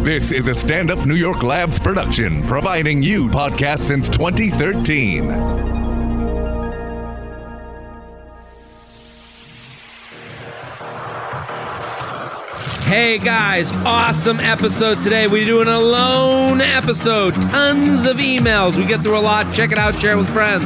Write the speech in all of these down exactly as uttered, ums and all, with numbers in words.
This is a Stand Up New York Labs production, providing you podcasts since twenty thirteen. Hey guys, awesome episode today. We're doing a lone episode. Tons of emails. We get through a lot. Check it out, share it with friends.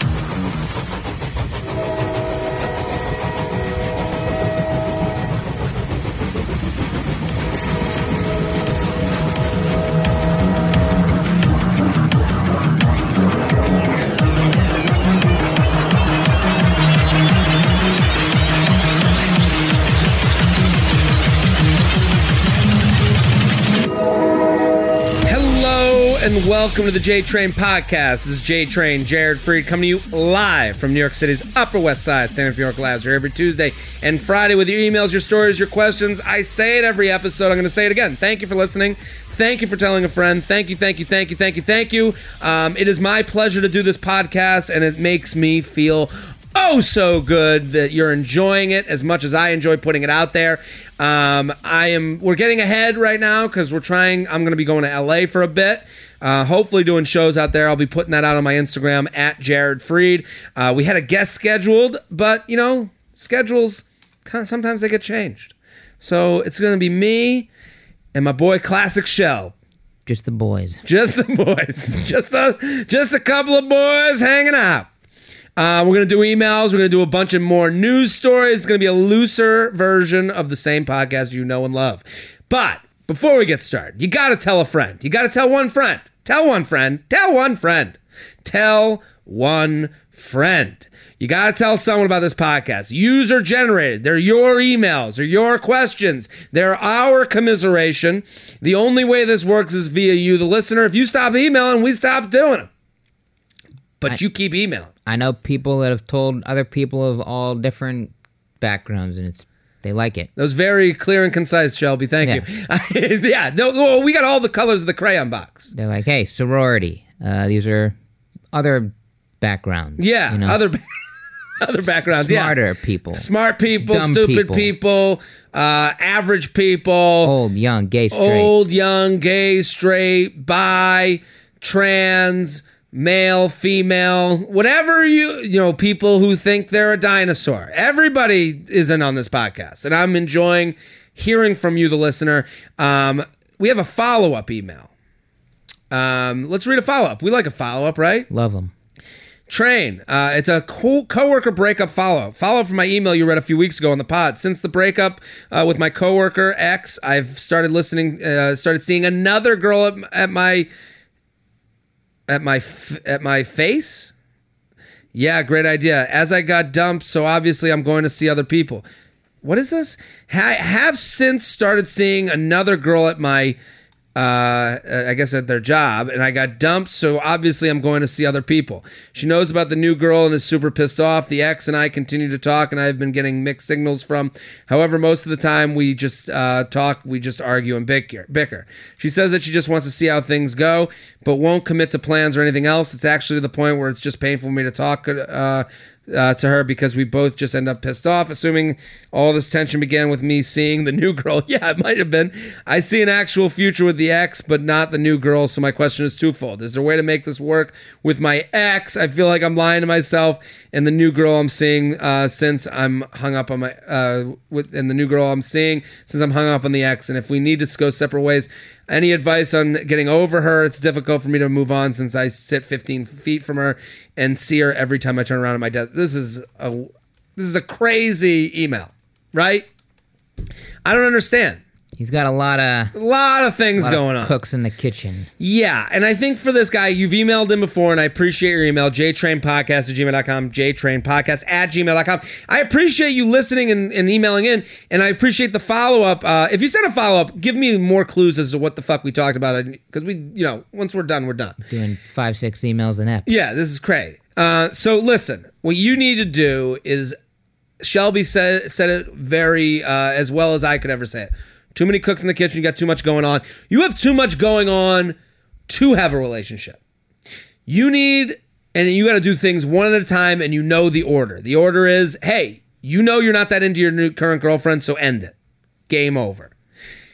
And welcome to the J-Train Podcast. This is J-Train, Jared Freed, coming to you live from New York City's Upper West Side. Stand Up New York Labs are every Tuesday and Friday with your emails, your stories, your questions. I say it every episode. I'm going to say it again. Thank you for listening. Thank you for telling a friend. Thank you, thank you, thank you, thank you, thank you. Um, it is my pleasure to do this podcast, and it makes me feel oh so good that you're enjoying it as much as I enjoy putting it out there. Um, I am. We're getting ahead right now because we're trying. I'm going to be going to L A for a bit. Uh, hopefully doing shows out there. I'll be putting that out on my Instagram at Jared Freed. Uh, we had a guest scheduled, but you know, schedules kind of, sometimes they get changed. So it's going to be me and my boy Classic Shell. Just the boys. Just the boys. just a just a couple of boys hanging out. Uh, we're going to do emails. We're going to do a bunch of more news stories. It's going to be a looser version of the same podcast you know and love. But before we get started, you got to tell a friend. You got to tell one friend. Tell one friend. Tell one friend. Tell one friend. You got to tell someone about this podcast. User generated. They're your emails. They're your questions. They're our commiseration. The only way this works is via you, the listener. If you stop emailing, we stop doing them. But I, you keep emailing. I know people that have told other people of all different backgrounds, and it's they like it. That was very clear and concise, Shelby. Thank yeah. you. yeah, no, well, we got all the colors of the crayon box. They're like, hey, sorority. Uh, these are other backgrounds. Yeah, you know? other other backgrounds. Smarter yeah. people. Smart people, Dumb stupid people, people uh, average people. Old, young, gay, straight. Old, young, gay, straight, bi, trans, male, female, whatever you, you know, people who think they're a dinosaur. Everybody is in on this podcast, and I'm enjoying hearing from you, the listener. Um, we have a follow-up email. Um, let's read a follow-up. We like a follow-up, right? Love them. Train. Uh, it's a co- coworker breakup follow-up. Follow-up from my email you read a few weeks ago on the pod. Since the breakup uh, with my coworker, X, I've started listening, uh, started seeing another girl at, at my... At my f- at my face? Yeah, great idea. As I got dumped, so obviously I'm going to see other people. What is this? I have since started seeing another girl at my, uh, I guess at their job, and I got dumped, so obviously I'm going to see other people. She knows about the new girl and is super pissed off. The ex and I continue to talk, and I've been getting mixed signals from. However, most of the time we just uh, talk, we just argue and bicker. bicker. She says that she just wants to see how things go, but won't commit to plans or anything else. It's actually to the point where it's just painful for me to talk uh, uh, to her because we both just end up pissed off, assuming all this tension began with me seeing the new girl. Yeah, it might have been. I see an actual future with the ex, but not the new girl, so my question is twofold. Is there a way to make this work with my ex? I feel like I'm lying to myself, and the new girl I'm seeing uh, since I'm hung up on my, uh, with, and the new girl I'm seeing since I'm hung up on the ex, and if we need to go separate ways, any advice on getting over her? It's difficult for me to move on since I sit fifteen feet from her and see her every time I turn around at my desk. This is a this is a crazy email, right? I don't understand. He's got a lot of a lot of things lot going of on. Cooks in the kitchen. Yeah, and I think for this guy, you've emailed him before, and I appreciate your email, jtrainpodcast at gmail dot com, jtrainpodcast at gmail dot com. I appreciate you listening and, and emailing in, and I appreciate the follow-up. Uh, if you send a follow-up, give me more clues as to what the fuck we talked about, because we, you know, once we're done, we're done. Doing five, six emails an ep. Yeah, this is crazy. Uh, so listen, what you need to do is, Shelby said, said it very, uh, as well as I could ever say it. Too many cooks in the kitchen. You got too much going on. You have too much going on to have a relationship. You need, and you got to do things one at a time, and you know the order. The order is, hey, you know you're not that into your new current girlfriend, so end it. Game over.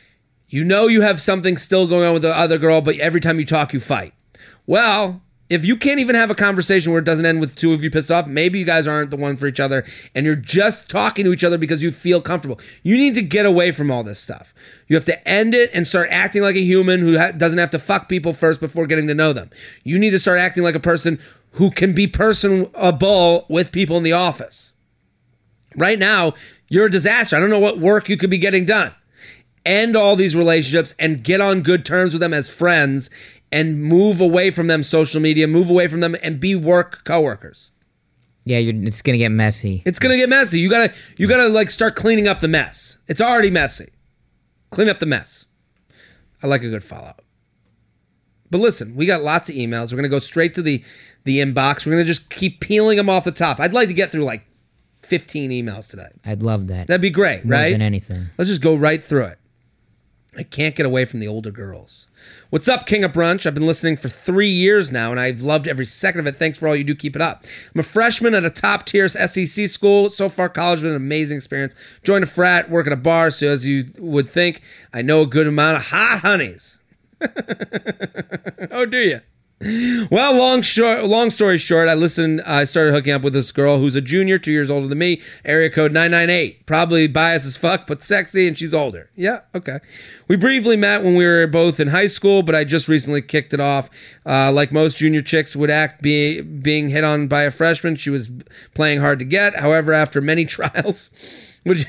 You know you have something still going on with the other girl, but every time you talk, you fight. Well, if you can't even have a conversation where it doesn't end with two of you pissed off, maybe you guys aren't the one for each other and you're just talking to each other because you feel comfortable. You need to get away from all this stuff. You have to end it and start acting like a human who ha- doesn't have to fuck people first before getting to know them. You need to start acting like a person who can be personable with people in the office. Right now, you're a disaster. I don't know what work you could be getting done. End all these relationships and get on good terms with them as friends and move away from them social media, move away from them and be work coworkers. Yeah, you're, it's gonna get messy. It's gonna get messy. You gotta, you gotta like start cleaning up the mess. It's already messy. Clean up the mess. I like a good fallout. But listen, we got lots of emails. We're gonna go straight to the the inbox. We're gonna just keep peeling them off the top. I'd like to get through like fifteen emails today. I'd love that. That'd be great, More right? than anything. Let's just go right through it. I can't get away from the older girls. What's up, King of Brunch? I've been listening for three years now, and I've loved every second of it. Thanks for all you do. Keep it up. I'm a freshman at a top-tier S E C school. So far, college has been an amazing experience. Joined a frat, work at a bar, so as you would think, I know a good amount of hot honeys. Oh, do you? Well, long short, long story short, I listened. I started hooking up with this girl who's a junior, two years older than me. Area code nine nine eight. Probably biased as fuck, but sexy, and she's older. Yeah, okay. We briefly met when we were both in high school, but I just recently kicked it off. Uh, like most junior chicks would act, be, being hit on by a freshman. She was playing hard to get. However, after many trials, which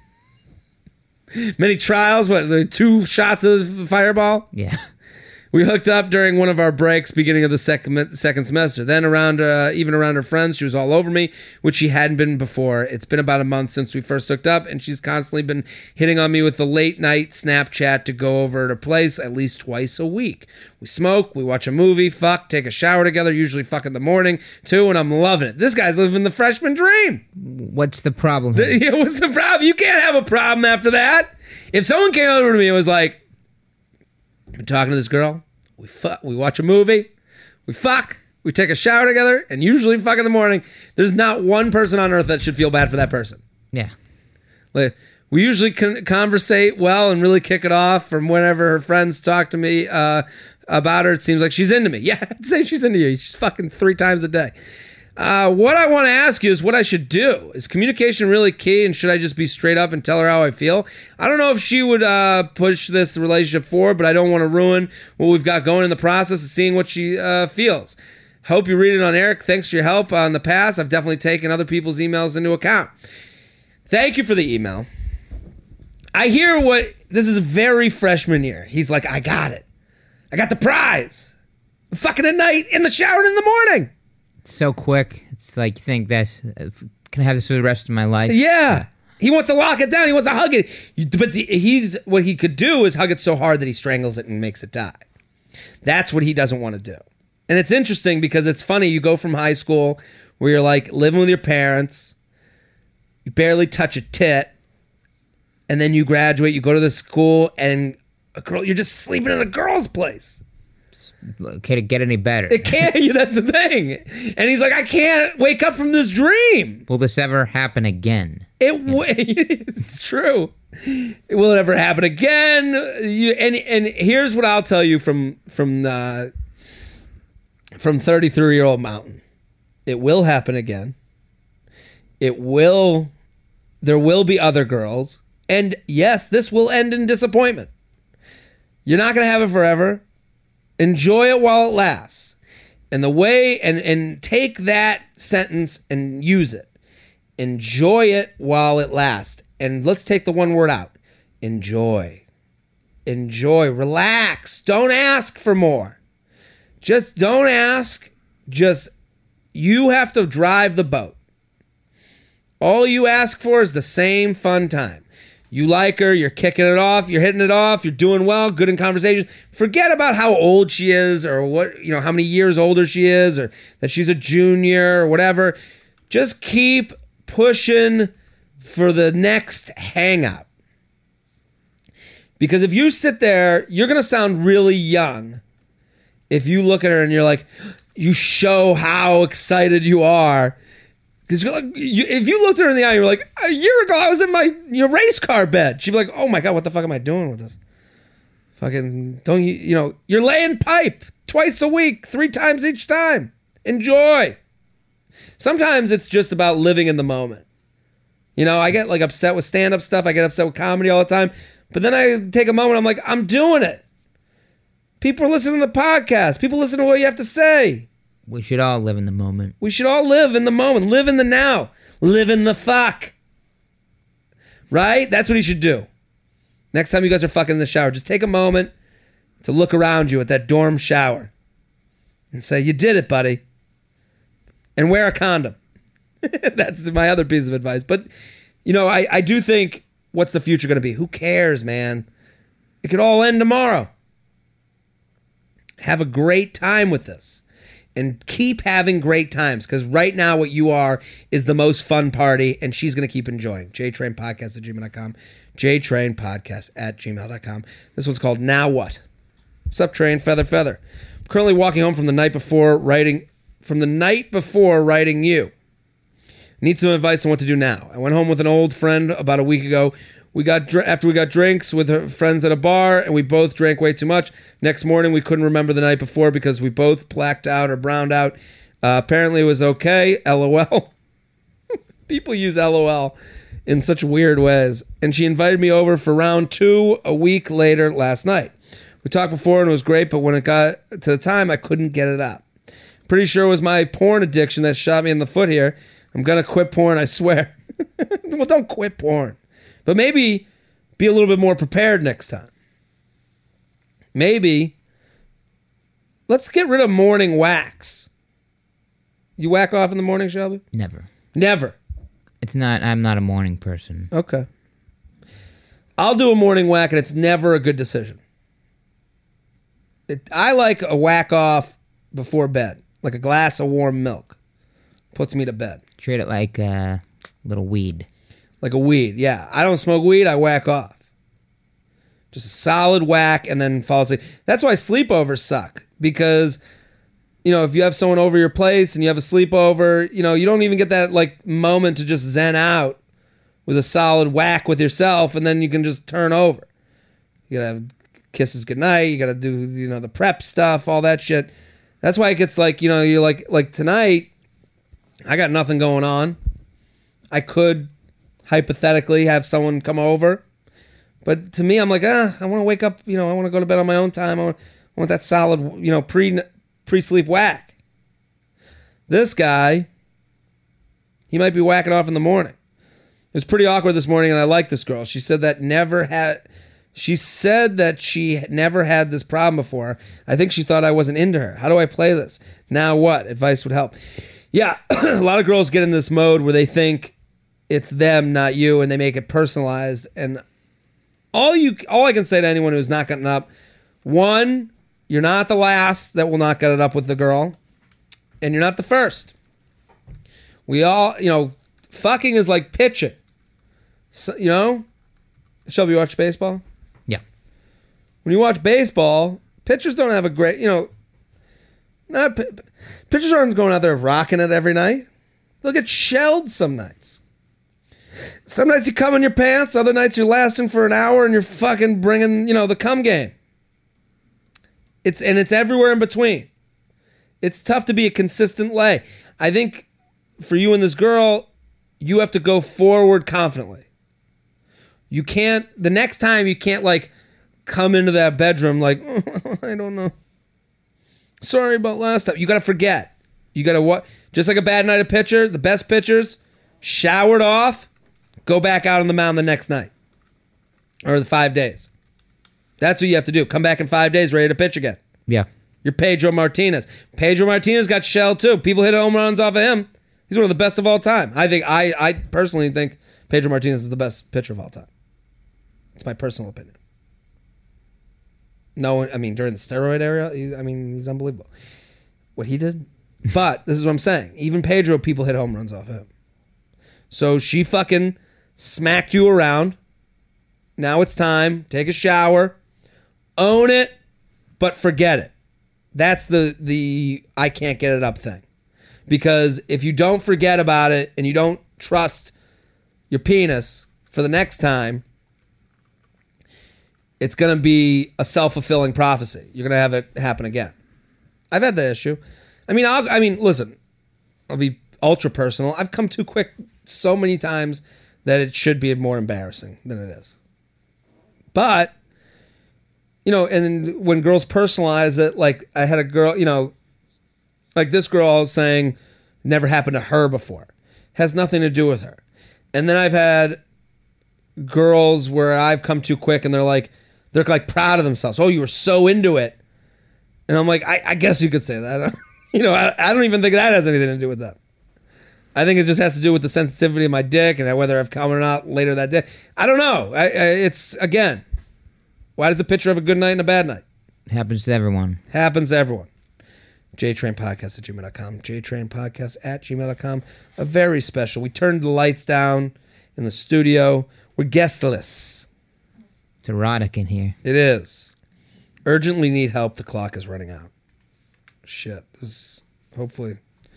many trials, what the two shots of Fireball? Yeah. We hooked up during one of our breaks, beginning of the second second semester. Then around, uh, even around her friends, she was all over me, which she hadn't been before. It's been about a month since we first hooked up, and she's constantly been hitting on me with the late night Snapchat to go over to her place at least twice a week. We smoke, we watch a movie, fuck, take a shower together, usually fuck in the morning too, and I'm loving it. This guy's living the freshman dream. What's the problem here? Yeah, what's the problem? You can't have a problem after that. If someone came over to me and was like, I've been talking to this girl. We fuck. We watch a movie. We fuck. We take a shower together, and usually fuck in the morning. There's not one person on earth that should feel bad for that person. Yeah. Like, we usually con- conversate well and really kick it off. From whenever her friends talk to me uh, about her, it seems like she's into me. Yeah, I'd say she's into you. She's fucking three times a day. Uh, what I want to ask you is what I should do. Is communication really key, and should I just be straight up and tell her how I feel? I don't know if she would uh, push this relationship forward, but I don't want to ruin what we've got going in the process of seeing what she uh, feels. Hope you read it on Eric. Thanks for your help on the past. I've definitely taken other people's emails into account. Thank you for the email. I hear what, this is very freshman year. He's like, I got it. I got the prize. Fucking at night, in the shower, and in the morning. So quick. It's like you think that's uh, can I have this for the rest of my life? Yeah. He wants to lock it down. He wants to hug it. But the, he's what he could do is hug it so hard that he strangles it and makes it die. That's what he doesn't want to do. And it's interesting because it's funny. You go from high school where you're like living with your parents. You barely touch a tit. And then you graduate. You go to the school and a girl. You're just sleeping in a girl's place. Can it get any better? It can't. That's the thing. And he's like, I can't wake up from this dream. Will this ever happen again? It w- It's true. Will it ever happen again? You, and and here's what I'll tell you from from uh, from thirty-three year old Mountain. It will happen again. It will. There will be other girls, and yes, this will end in disappointment. You're not gonna have it forever. Enjoy it while it lasts. And the way, and, and take that sentence and use it. Enjoy it while it lasts. And let's take the one word out. Enjoy. Enjoy. Relax. Don't ask for more. Just don't ask. Just, you have to drive the boat. All you ask for is the same fun time. You like her, you're kicking it off, you're hitting it off, you're doing well, good in conversation. Forget about how old she is or what, you know, how many years older she is or that she's a junior or whatever. Just keep pushing for the next hangout. Because if you sit there, you're going to sound really young. If you look at her and you're like, you show how excited you are. Because like, you, if you looked at her in the eye, you're like, a year ago I was in my your race car bed. She'd be like, oh my God, what the fuck am I doing with this? Fucking don't you you know, you're laying pipe twice a week, three times each time. Enjoy. Sometimes it's just about living in the moment. You know, I get like upset with stand-up stuff. I get upset with comedy all the time. But then I take a moment. I'm like, I'm doing it. People are listening to the podcast. People listen to what you have to say. We should all live in the moment. We should all live in the moment. Live in the now. Live in the fuck. Right? That's what you should do. Next time you guys are fucking in the shower, just take a moment to look around you at that dorm shower and say, you did it, buddy. And wear a condom. That's my other piece of advice. But, you know, I, I do think, what's the future going to be? Who cares, man? It could all end tomorrow. Have a great time with this. And keep having great times. Because right now what you are is the most fun party. And she's going to keep enjoying. JTrainPodcast at gmail dot com. JTrainPodcast at gmail dot com. This one's called Now What? What's up, Train? Feather, feather. I'm currently walking home from the night before writing... From the night before writing you. Need some advice on what to do now. I went home with an old friend about a week ago. We got dr- after we got drinks with her friends at a bar, and we both drank way too much. Next morning, we couldn't remember the night before because we both blacked out or browned out. Uh, apparently, it was okay. LOL. People use LOL in such weird ways. And she invited me over for round two a week later last night. We talked before, and it was great, but when it got to the time, I couldn't get it up. Pretty sure it was my porn addiction that shot me in the foot here. I'm going to quit porn, I swear. Well, don't quit porn. But maybe be a little bit more prepared next time. Maybe let's get rid of morning wax. You whack off in the morning, Shelby? Never. Never. It's not, I'm not a morning person. Okay. I'll do a morning whack, and it's never a good decision. It, I like a whack off before bed, like a glass of warm milk. Puts me to bed. Treat it like a little weed. Like a weed, yeah. I don't smoke weed, I whack off. Just a solid whack and then fall asleep. That's why sleepovers suck. Because, you know, if you have someone over your place and you have a sleepover, you know, you don't even get that, like, moment to just zen out with a solid whack with yourself, and then you can just turn over. You gotta have kisses goodnight, you gotta do, you know, the prep stuff, all that shit. That's why it gets like, you know, you're like, like tonight, I got nothing going on. I could hypothetically have someone come over. But to me, I'm like, ah, I want to wake up, you know, I want to go to bed on my own time. I want, I want that solid, you know, pre, pre-sleep whack. This guy, he might be whacking off in the morning. It was pretty awkward this morning, and I like this girl. She said that never had, she said that she never had this problem before. I think she thought I wasn't into her. How do I play this? Now what? Advice would help. Yeah, a lot of girls get in this mode where they think it's them, not you, and they make it personalized. And all you, all I can say to anyone who's not getting up, one, you're not the last that will not get it up with the girl, and you're not the first. We all, you know, fucking is like pitching. So, you know, Shelby, you watch baseball? Yeah. When you watch baseball, pitchers don't have a great, you know, not pitchers aren't going out there rocking it every night. They'll get shelled some nights. Some nights you come in your pants, other nights you're lasting for an hour and you're fucking bringing, you know, the cum game. It's and it's everywhere in between. It's tough to be a consistent lay. I think for you and this girl, you have to go forward confidently. You can't, the next time you can't like come into that bedroom like, oh, I don't know. Sorry about last time. You got to forget. You got to what? Just like a bad night of pitcher, the best pitchers, showered off, go back out on the mound the next night. Or the five days. That's what you have to do. Come back in five days ready to pitch again. Yeah. You're Pedro Martinez. Pedro Martinez got shelled too. People hit home runs off of him. He's one of the best of all time. I think I, I personally think Pedro Martinez is the best pitcher of all time. It's my personal opinion. No, I mean, during the steroid era, he's, I mean, he's unbelievable. What he did? But this is what I'm saying. Even Pedro, people hit home runs off him. So she fucking smacked you around. Now it's time. Take a shower. Own it, but forget it. That's the the I can't get it up thing. Because if you don't forget about it and you don't trust your penis for the next time, it's going to be a self-fulfilling prophecy. You're going to have it happen again. I've had the issue. I mean, I'll, I mean, listen, I'll be ultra personal. I've come too quick so many times that it should be more embarrassing than it is. But, you know, and when girls personalize it, like I had a girl, you know, like this girl saying never happened to her before. Has nothing to do with her. And then I've had girls where I've come too quick and they're like, they're like proud of themselves. Oh, you were so into it. And I'm like, I, I guess you could say that. You know, I, I don't even think that has anything to do with that. I think it just has to do with the sensitivity of my dick and whether I've come or not later that day. I don't know. I, I, it's, again, why does a picture have a good night and a bad night? Happens to everyone. Happens to everyone. JTrainPodcast at gmail dot com. JTrainPodcast at gmail dot com. A very special. We turned the lights down in the studio. We're guestless. It's erotic in here. It is. Urgently need help. The clock is running out. Shit. This is hopefully...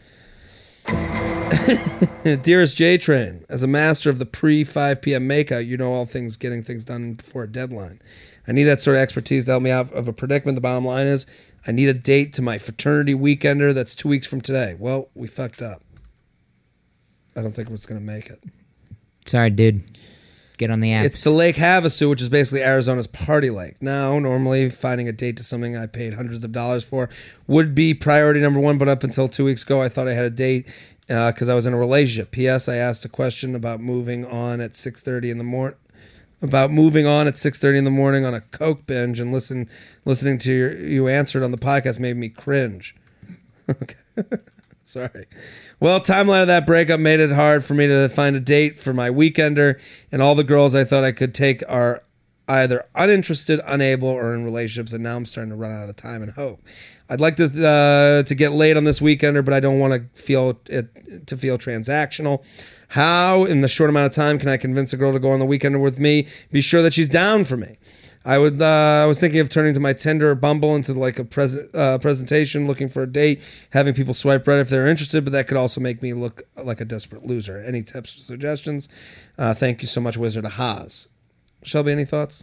Dearest J-Train, as a master of the pre five p.m. makeout, you know all things getting things done before a deadline. I need that sort of expertise to help me out of a predicament. The bottom line is, I need a date to my fraternity weekender that's two weeks from today. Well, we fucked up. I don't think it's going to make it. Sorry, dude. Get on the apps. It's to Lake Havasu, which is basically Arizona's party lake. Now, normally, finding a date to something I paid hundreds of dollars for would be priority number one, but up until two weeks ago, I thought I had a date because uh, I was in a relationship. P S. I asked a question about moving on at six thirty in the morning. About moving on at six thirty in the morning on a Coke binge, and listen, listening to your, you answered on the podcast made me cringe. Okay. Sorry. Well, timeline of that breakup made it hard for me to find a date for my weekender, and all the girls I thought I could take are either uninterested, unable, or in relationships, and now I'm starting to run out of time and hope. I'd like to uh, to get laid on this weekender, but I don't want to feel it to feel transactional. How, in the short amount of time, can I convince a girl to go on the weekender with me? Be sure that she's down for me. I would. Uh, I was thinking of turning to my Tinder or Bumble into like a pres- uh, presentation, looking for a date, having people swipe right if they're interested, but that could also make me look like a desperate loser. Any tips or suggestions? Uh, thank you so much, Wizard of Haas. Shelby, any thoughts?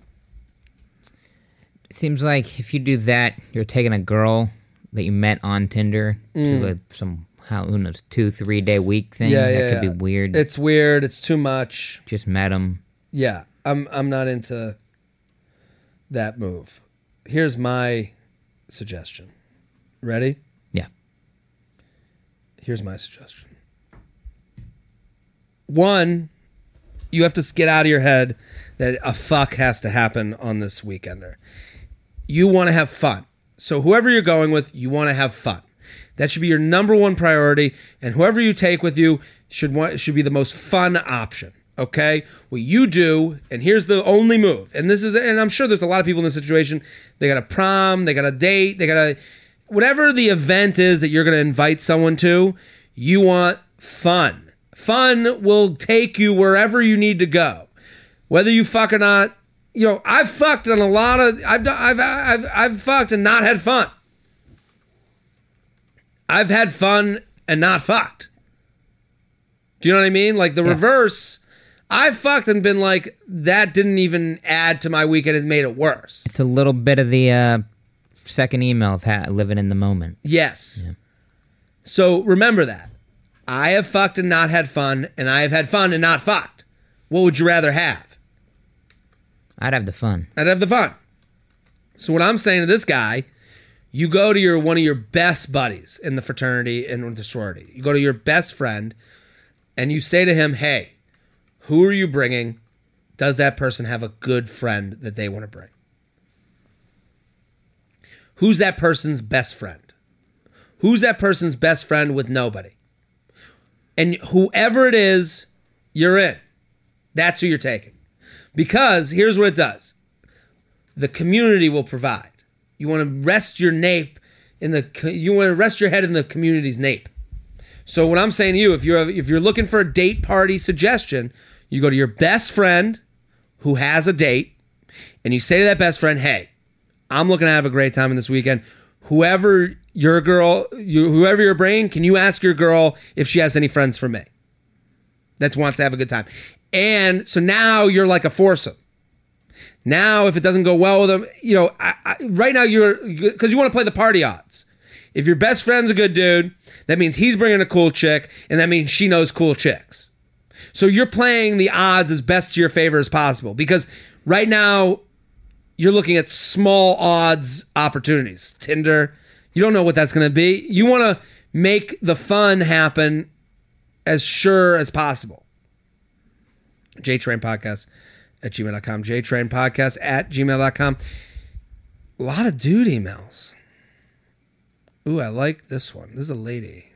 It seems like if you do that, you're taking a girl that you met on Tinder Mm. to a, some, how, who knows, two, three day week thing. Yeah, that yeah, could yeah. be weird. It's weird. It's too much. Just met him. Yeah, I'm. I'm not into that move. Here's my suggestion. Ready? Yeah. Here's my suggestion. One, you have to get out of your head that a fuck has to happen on this weekender. You want to have fun. So whoever you're going with, you want to have fun. That should be your number one priority, and whoever you take with you should want should be the most fun option. Okay? What you do, and here's the only move, and this is, and I'm sure there's a lot of people in this situation, they got a prom, they got a date, they got a, whatever the event is that you're going to invite someone to, you want fun. Fun will take you wherever you need to go. Whether you fuck or not, you know, I've fucked on a lot of, I've, I've, I've, I've fucked and not had fun. I've had fun and not fucked. Do you know what I mean? Like the yeah. reverse, I've fucked and been like, that didn't even add to my weekend. It made it worse. It's a little bit of the uh, second email of ha- living in the moment. Yes. Yeah. So remember that. I have fucked and not had fun, and I have had fun and not fucked. What would you rather have? I'd have the fun. I'd have the fun. So what I'm saying to this guy, you go to your one of your best buddies in the fraternity and the sorority. You go to your best friend, and you say to him, hey, who are you bringing? Does that person have a good friend that they want to bring? Who's that person's best friend? Who's that person's best friend with nobody? And whoever it is, you're in. That's who you're taking. Because here's what it does. The community will provide. You want to rest your nape in the you want to rest your head in the community's nape. So what I'm saying to you, if you're if you're looking for a date party suggestion, you go to your best friend who has a date, and you say to that best friend, "Hey, I'm looking to have a great time in this weekend. Whoever your girl, you, whoever you're bringing, can you ask your girl if she has any friends for me that wants to have a good time?" And so now you're like a foursome. Now, if it doesn't go well with him, you know, I, I, right now you're, because you want to play the party odds. If your best friend's a good dude, that means he's bringing a cool chick, and that means she knows cool chicks. So you're playing the odds as best to your favor as possible, because right now you're looking at small odds opportunities. Tinder, you don't know what that's going to be. You want to make the fun happen as sure as possible. JTrain Podcast at gmail dot com. JTrain Podcast at gmail dot com. A lot of dude emails. Ooh, I like this one. This is a lady.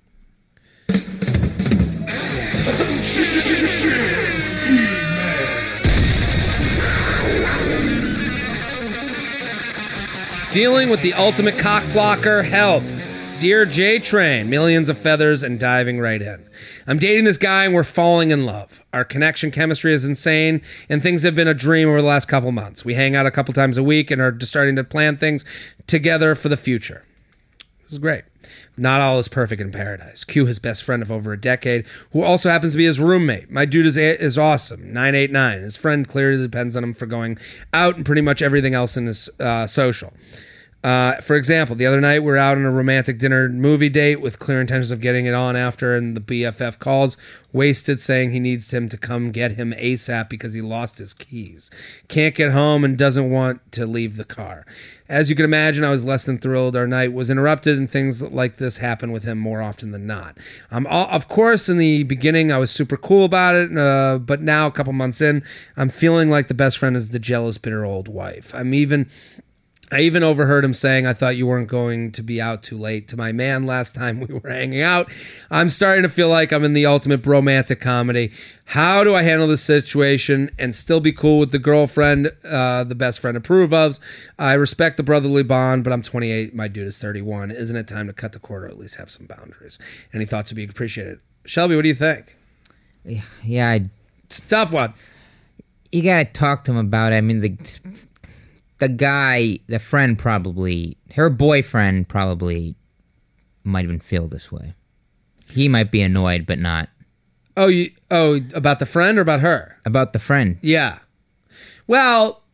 Dealing with the ultimate cock blocker, help. Dear J-Train, millions of feathers and diving right in. I'm dating this guy and we're falling in love. Our connection chemistry is insane and things have been a dream over the last couple months. We hang out a couple times a week and are just starting to plan things together for the future. This is great. Not all is perfect in paradise. Q, his best friend of over a decade, who also happens to be his roommate. My dude is is awesome. nine eight nine. His friend clearly depends on him for going out and pretty much everything else in his uh, social. Uh, for example, the other night we were out on a romantic dinner movie date with clear intentions of getting it on after, and the B F F calls, wasted, saying he needs him to come get him ASAP because he lost his keys. Can't get home and doesn't want to leave the car. As you can imagine, I was less than thrilled. Our night was interrupted, and things like this happen with him more often than not. Um, of course, in the beginning, I was super cool about it, uh, but now, a couple months in, I'm feeling like the best friend is the jealous, bitter old wife. I'm even... I even overheard him saying, I thought you weren't going to be out too late to my man last time we were hanging out. I'm starting to feel like I'm in the ultimate bromantic comedy. How do I handle this situation and still be cool with the girlfriend, uh, the best friend approve of? I respect the brotherly bond, but I'm twenty-eight. My dude is thirty-one. Isn't it time to cut the cord or at least have some boundaries? Any thoughts would be appreciated. Shelby, what do you think? Yeah, I, it's a tough one. You got to talk to him about it. I mean, the... The guy, the friend probably, her boyfriend probably might even feel this way. He might be annoyed, but not. Oh, you, oh, about the friend or about her? About the friend. Yeah. Well,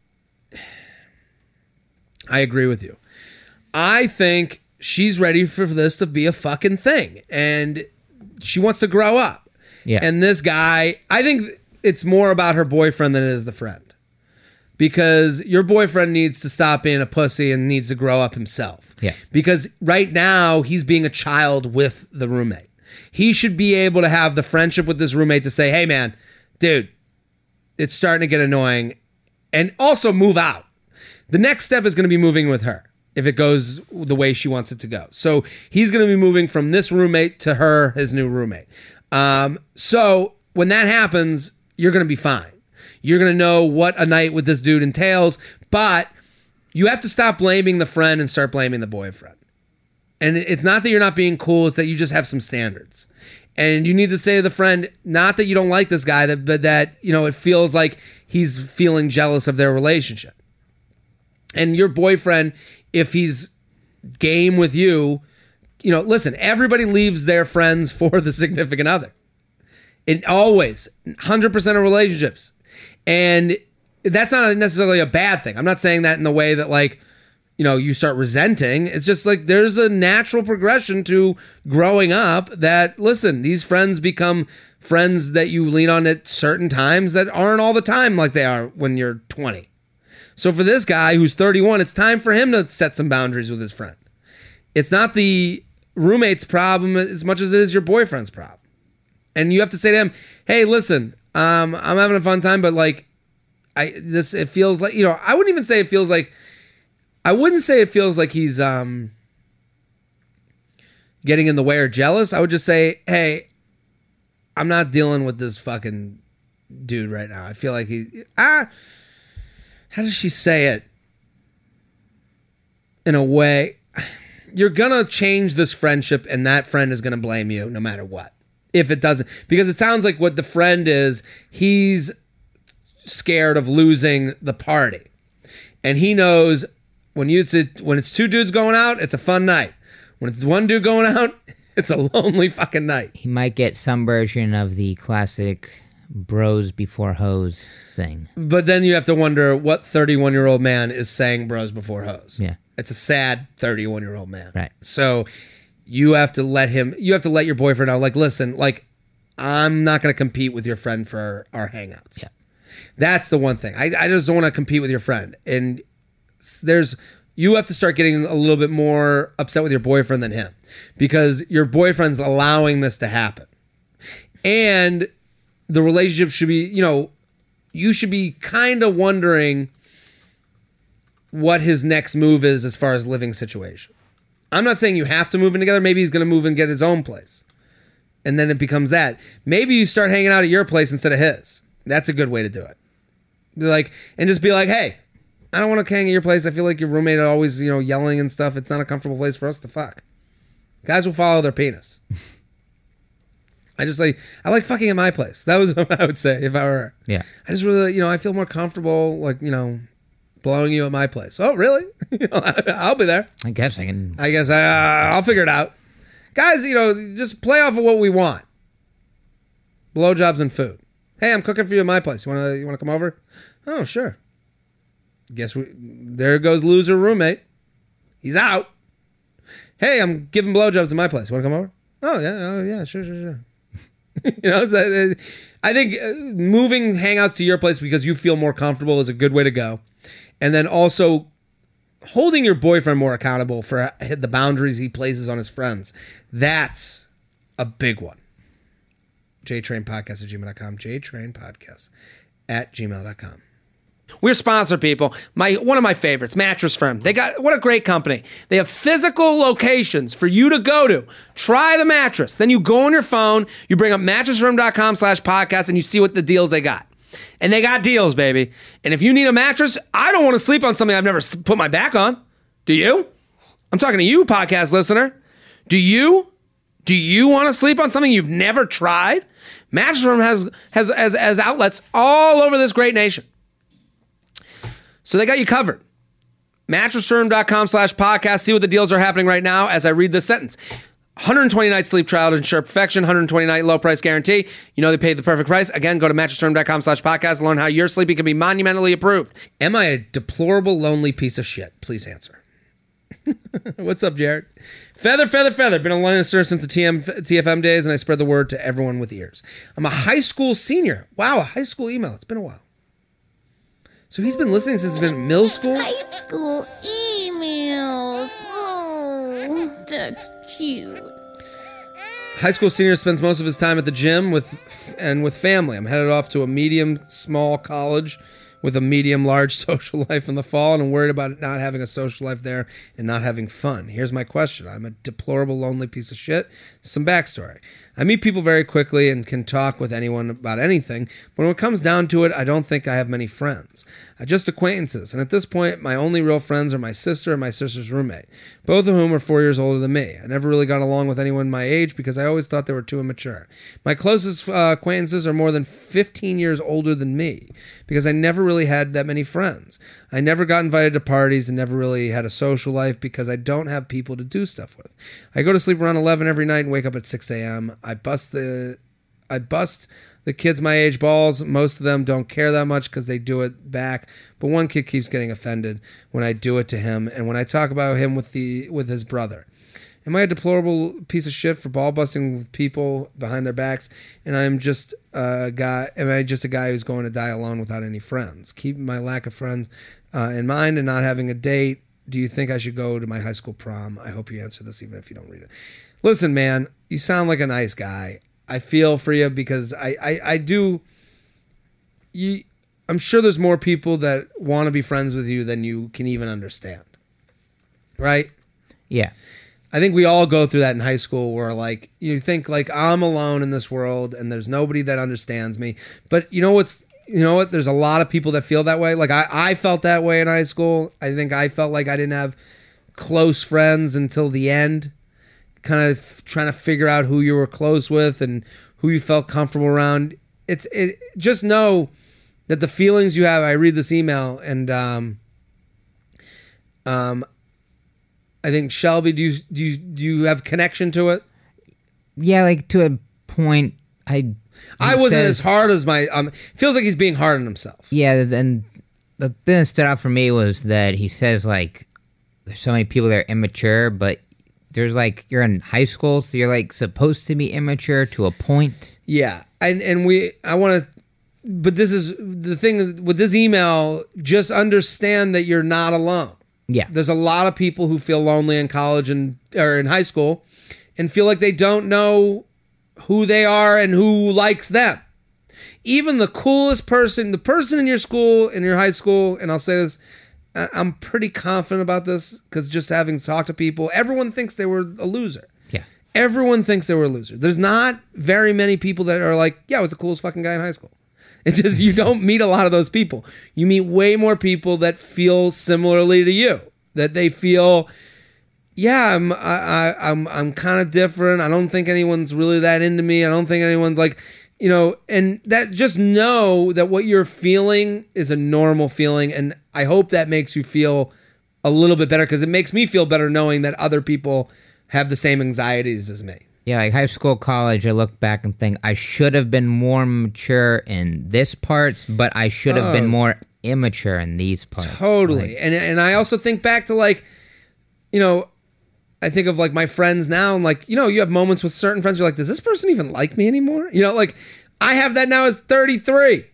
I agree with you. I think she's ready for this to be a fucking thing. And she wants to grow up. Yeah. And this guy, I think it's more about her boyfriend than it is the friend. Because your boyfriend needs to stop being a pussy and needs to grow up himself. Yeah. Because right now, he's being a child with the roommate. He should be able to have the friendship with this roommate to say, hey, man, dude, it's starting to get annoying. And also move out. The next step is going to be moving with her if it goes the way she wants it to go. So he's going to be moving from this roommate to her, his new roommate. Um, so when that happens, you're going to be fine. You're going to know what a night with this dude entails, but you have to stop blaming the friend and start blaming the boyfriend. And it's not that you're not being cool, it's that you just have some standards. And you need to say to the friend, not that you don't like this guy, but that, you know, it feels like he's feeling jealous of their relationship. And your boyfriend, if he's game with you, you know, listen, everybody leaves their friends for the significant other. It always, one hundred percent of relationships. And that's not necessarily a bad thing. I'm not saying that in the way that, like, you know, you start resenting. It's just like there's a natural progression to growing up that, listen, these friends become friends that you lean on at certain times that aren't all the time like they are when you're twenty. So for this guy who's thirty-one, it's time for him to set some boundaries with his friend. It's not the roommate's problem as much as it is your boyfriend's problem. And you have to say to him, hey, listen, Um, I'm having a fun time, but like, I this it feels like, you know, I wouldn't even say it feels like, I wouldn't say it feels like he's um getting in the way or jealous. I would just say, hey, I'm not dealing with this fucking dude right now. I feel like he ah, how does she say it? In a way, you're gonna change this friendship, and that friend is gonna blame you no matter what. If it doesn't, because it sounds like what the friend is, he's scared of losing the party. And he knows when you when it's two dudes going out, it's a fun night. When it's one dude going out, it's a lonely fucking night. He might get some version of the classic bros before hoes thing. But then you have to wonder what thirty-one-year-old man is saying bros before hoes. Yeah. It's a sad thirty-one-year-old man. Right. So you have to let him, you have to let your boyfriend know, like, listen, like, I'm not going to compete with your friend for our, our hangouts. Yeah. That's the one thing. I, I just don't want to compete with your friend. And there's, you have to start getting a little bit more upset with your boyfriend than him because your boyfriend's allowing this to happen. And the relationship should be, you know, you should be kind of wondering what his next move is as far as living situation. I'm not saying you have to move in together. Maybe he's going to move and get his own place. And then it becomes that. Maybe you start hanging out at your place instead of his. That's a good way to do it. Be like, and just be like, hey, I don't want to hang at your place. I feel like your roommate is always, you know, yelling and stuff. It's not a comfortable place for us to fuck. Guys will follow their penis. I just like, I like fucking at my place. That was what I would say if I were her. Yeah. I just really, you know, I feel more comfortable, like, you know, blowing you at my place. Oh, really? You know, I'll be there. I guess I can. I guess I, uh, I'll figure it out. Guys, you know, just play off of what we want. Blowjobs and food. Hey, I'm cooking for you at my place. You wanna, you wanna come over? Oh, sure. Guess we. There goes loser roommate. He's out. Hey, I'm giving blowjobs at my place. You wanna come over? Oh yeah, oh yeah, sure, sure, sure. You know, it's, I think moving hangouts to your place because you feel more comfortable is a good way to go. And then also holding your boyfriend more accountable for the boundaries he places on his friends. That's a big one. JTrainPodcast at gmail dot com. JTrainPodcast at gmail dot com. We're sponsored, people. My one of my favorites, Mattress Firm. They got what a great company. They have physical locations for you to go to. Try the mattress. Then you go on your phone, you bring up mattress firm dot com slash podcast, and you see what the deals they got. And they got deals, baby. And if you need a mattress, I don't want to sleep on something I've never put my back on. Do you? I'm talking to you, podcast listener. Do you? Do you want to sleep on something you've never tried? Mattress Firm has has has, has outlets all over this great nation. So they got you covered. mattress firm dot com slash podcast. See what the deals are happening right now as I read this sentence. one hundred twenty night sleep trial to ensure perfection. one hundred twenty night low price guarantee. You know they paid the perfect price. Again, go to mattress firm dot com slash podcast. Learn how your sleeping can be monumentally improved. Am I a deplorable, lonely piece of shit? Please answer. What's up, Jared? Feather, feather, feather. Been a listener since the T M, T F M days, and I spread the word to everyone with ears. I'm a high school senior. Wow, a high school email. It's been a while. So he's been listening since he's been in middle school? High school emails. Oh, that's cute. High school senior spends most of his time at the gym with and with family. I'm headed off to a medium small college with a medium large social life in the fall, and I'm worried about not having a social life there and not having fun. Here's my question. I'm a deplorable, lonely piece of shit. Some backstory. I meet people very quickly and can talk with anyone about anything, but when it comes down to it, I don't think I have many friends. I just acquaintances, and at this point, my only real friends are my sister and my sister's roommate, both of whom are four years older than me. I never really got along with anyone my age because I always thought they were too immature. My closest uh, acquaintances are more than fifteen years older than me because I never really had that many friends. I never got invited to parties and never really had a social life because I don't have people to do stuff with. I go to sleep around eleven every night and wake up at six a.m. I bust the, I bust the kids my age balls. Most of them don't care that much because they do it back. But one kid keeps getting offended when I do it to him and when I talk about him with the with his brother. Am I a deplorable piece of shit for ball busting with people behind their backs? And I'm just a guy. Am I just a guy who's going to die alone without any friends? Keep my lack of friends uh, in mind and not having a date. Do you think I should go to my high school prom? I hope you answer this even if you don't read it. Listen, man, you sound like a nice guy. I feel for you because I, I, I do. You, I'm sure there's more people that want to be friends with you than you can even understand. Right? Yeah. I think we all go through that in high school where like you think like I'm alone in this world and there's nobody that understands me. But you know what's you know what? There's a lot of people that feel that way. Like I, I felt that way in high school. I think I felt like I didn't have close friends until the end. Kind of trying to figure out who you were close with and who you felt comfortable around. It's it just know that the feelings you have. I read this email and um um I think Shelby, do you do you do you have connection to it? Yeah, like to a point. I I wasn't says- as hard as my. Um, feels like he's being hard on himself. Yeah, and the thing that stood out for me was that he says, like, there's so many people that are immature, but there's, like, you're in high school, so you're, like, supposed to be immature to a point. Yeah, and and we. I want to. But this is the thing with this email. Just understand that you're not alone. Yeah. There's a lot of people who feel lonely in college and or in high school, and feel like they don't know who they are and who likes them. Even the coolest person, the person in your school, in your high school, and I'll say this, I- I'm pretty confident about this because just having talked to people, everyone thinks they were a loser. Yeah. Everyone thinks they were a loser. There's not very many people that are like, yeah, I was the coolest fucking guy in high school. It's just, you don't meet a lot of those people. You meet way more people that feel similarly to you, that they feel, yeah, I'm, I, I, I'm, I'm kind of different. I don't think anyone's really that into me. I don't think anyone's like, you know, and that just know that what you're feeling is a normal feeling. And I hope that makes you feel a little bit better because it makes me feel better knowing that other people have the same anxieties as me. Yeah, like high school, college, I look back and think I should have been more mature in this parts, but I should have Oh. been more immature in these parts. Totally. Like, and and I also think back to like, you know, I think of like my friends now and like, you know, you have moments with certain friends you're like, does this person even like me anymore? You know, like I have that now as thirty-three.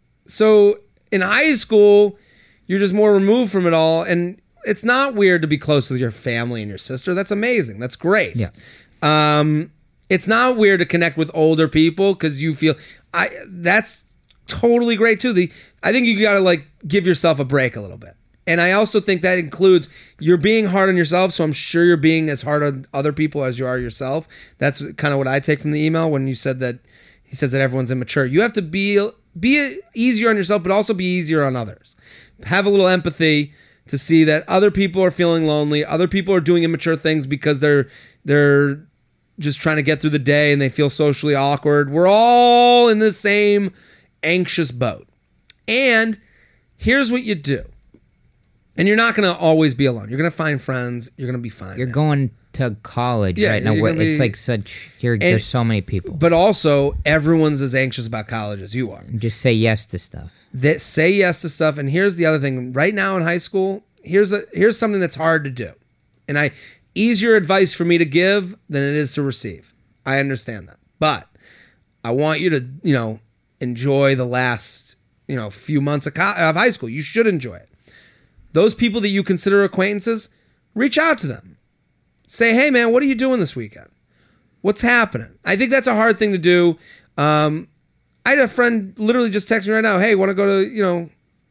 So in high school, you're just more removed from it all. And it's not weird to be close with your family and your sister. That's amazing. That's great. Yeah. Um, it's not weird to connect with older people because you feel I that's totally great too. The I think you gotta like give yourself a break a little bit. And I also think that includes you're being hard on yourself, so I'm sure you're being as hard on other people as you are yourself. That's kind of what I take from the email when you said that he says that everyone's immature. You have to be be easier on yourself, but also be easier on others. Have a little empathy to see that other people are feeling lonely, other people are doing immature things because they're they're just trying to get through the day and they feel socially awkward. We're all in the same anxious boat. And here's what you do. And you're not going to always be alone. You're going to find friends. You're going to be fine. You're man. going to college Yeah, right now. you're Where gonna it's be- like such, here, there's so many people. But also, everyone's as anxious about college as you are. Just say yes to stuff. That say yes to stuff. And here's the other thing. Right now in high school, here's a here's something that's hard to do. And I easier advice for me to give than it is to receive. I understand that. But I want you to, you know, enjoy the last, you know, few months of, co- of high school. You should enjoy it. Those people that you consider acquaintances, reach out to them. Say, hey, man, what are you doing this weekend? What's happening? I think that's a hard thing to do. Um, I had a friend literally just text me right now, hey, want to go to, you know,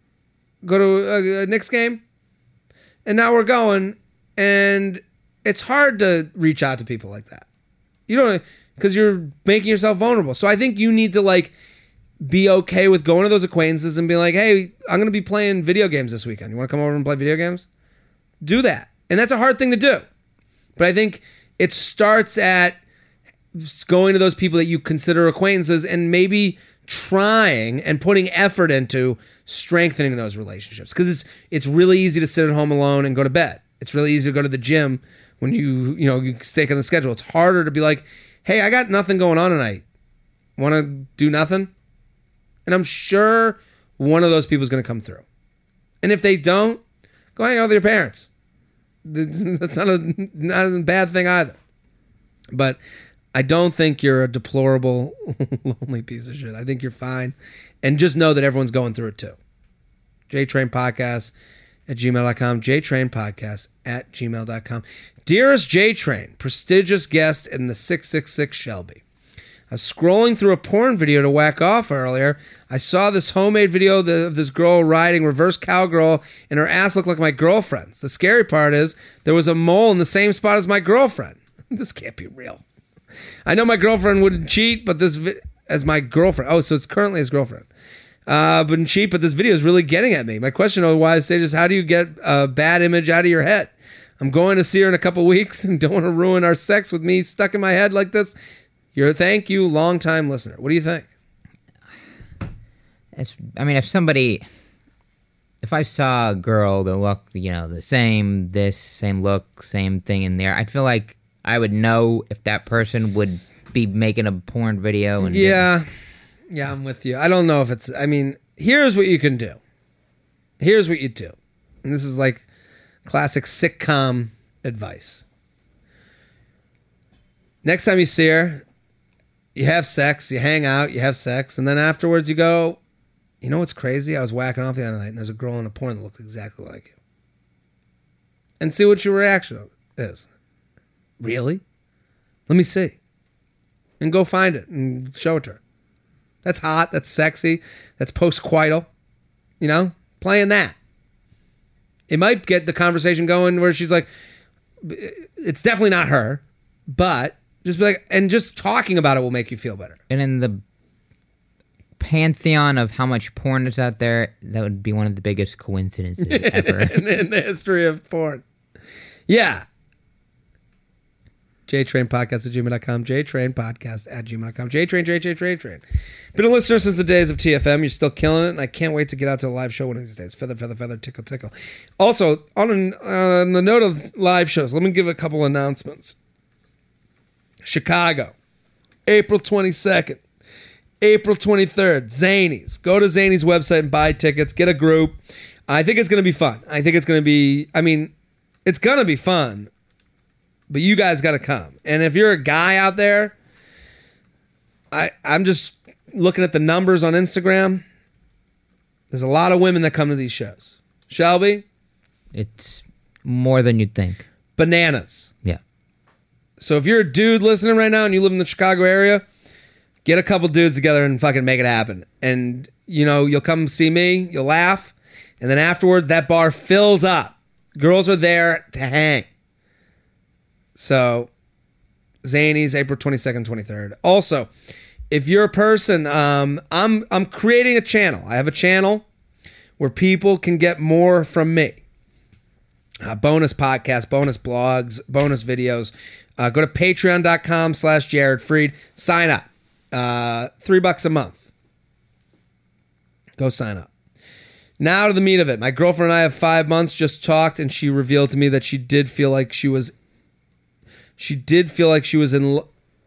go to a, a Knicks game? And now we're going, and it's hard to reach out to people like that. You don't, because you're making yourself vulnerable. So I think you need to, like, be okay with going to those acquaintances and be like, hey, I'm going to be playing video games this weekend. You want to come over and play video games? Do that. And that's a hard thing to do. But I think it starts at going to those people that you consider acquaintances and maybe trying and putting effort into strengthening those relationships. Because it's it's really easy to sit at home alone and go to bed. It's really easy to go to the gym when you, you know, you stick on the schedule. It's harder to be like, hey, I got nothing going on tonight. Want to do nothing? And I'm sure one of those people is going to come through. And if they don't, go hang out with your parents. That's not a, not a bad thing either. But I don't think you're a deplorable, lonely piece of shit. I think you're fine. And just know that everyone's going through it too. JTrain Podcast at gmail dot com. JTrain Podcast at gmail dot com. Dearest JTrain, prestigious guest in the six six six Shelby. I was scrolling through a porn video to whack off earlier. I saw this homemade video of this girl riding reverse cowgirl and her ass looked like my girlfriend's. The scary part is there was a mole in the same spot as my girlfriend. This can't be real. I know my girlfriend wouldn't cheat, but this vi- as my girlfriend. Oh, so it's currently his girlfriend. Uh, wouldn't cheat, but this video is really getting at me. My question otherwise is, how do you get a bad image out of your head? I'm going to see her in a couple weeks and don't want to ruin our sex with me stuck in my head like this. You're a thank you, long time listener. What do you think? It's, I mean, if somebody, if I saw a girl that looked, you know, the same, this, same look, same thing in there, I'd feel like I would know if that person would be making a porn video. And Yeah. Yeah, I'm with you. I don't know if it's, I mean, here's what you can do. Here's what you do. And this is like classic sitcom advice. Next time you see her, you have sex, you hang out, you have sex, and then afterwards you go, you know what's crazy? I was whacking off the other night and there's a girl in a porn that looked exactly like you. And see what your reaction is. Really? Let me see. And go find it and show it to her. That's hot, that's sexy, that's post-coital. You know? Playing that. It might get the conversation going where she's like, it's definitely not her, but just be like, and just talking about it will make you feel better. And in the pantheon of how much porn is out there, that would be one of the biggest coincidences ever. in, in the history of porn. Yeah. JTrainPodcast at gmail dot com. JTrainPodcast at gmail dot com. JTrain, JTrain, JTrain. Been a listener since the days of T F M. You're still killing it, and I can't wait to get out to a live show one of these days. Feather, feather, feather, tickle, tickle. Also, on, an, uh, on the note of live shows, let me give a couple announcements. Chicago, April twenty-second. April twenty-third, Zanies. Go to Zanies' website and buy tickets. Get a group. I think it's going to be fun. I think it's going to be, I mean, it's going to be fun, but you guys got to come. And if you're a guy out there, I, I'm just looking at the numbers on Instagram. There's a lot of women that come to these shows. Shelby? It's more than you'd think. Bananas. Yeah. So if you're a dude listening right now and you live in the Chicago area, get a couple dudes together and fucking make it happen. And, you know, you'll come see me, you'll laugh, and then afterwards that bar fills up. Girls are there to hang. So, Zanies, April twenty-second, twenty-third. Also, if you're a person, um, I'm I'm creating a channel. I have a channel where people can get more from me. Uh, bonus podcasts, bonus blogs, bonus videos. Uh, go to patreon.com slash Jared Freed. Sign up. Uh, three bucks a month. Go sign up. Now to the meat of it. My girlfriend and I have five months, just talked, and she revealed to me that she did feel like she was She did feel like she was in lo-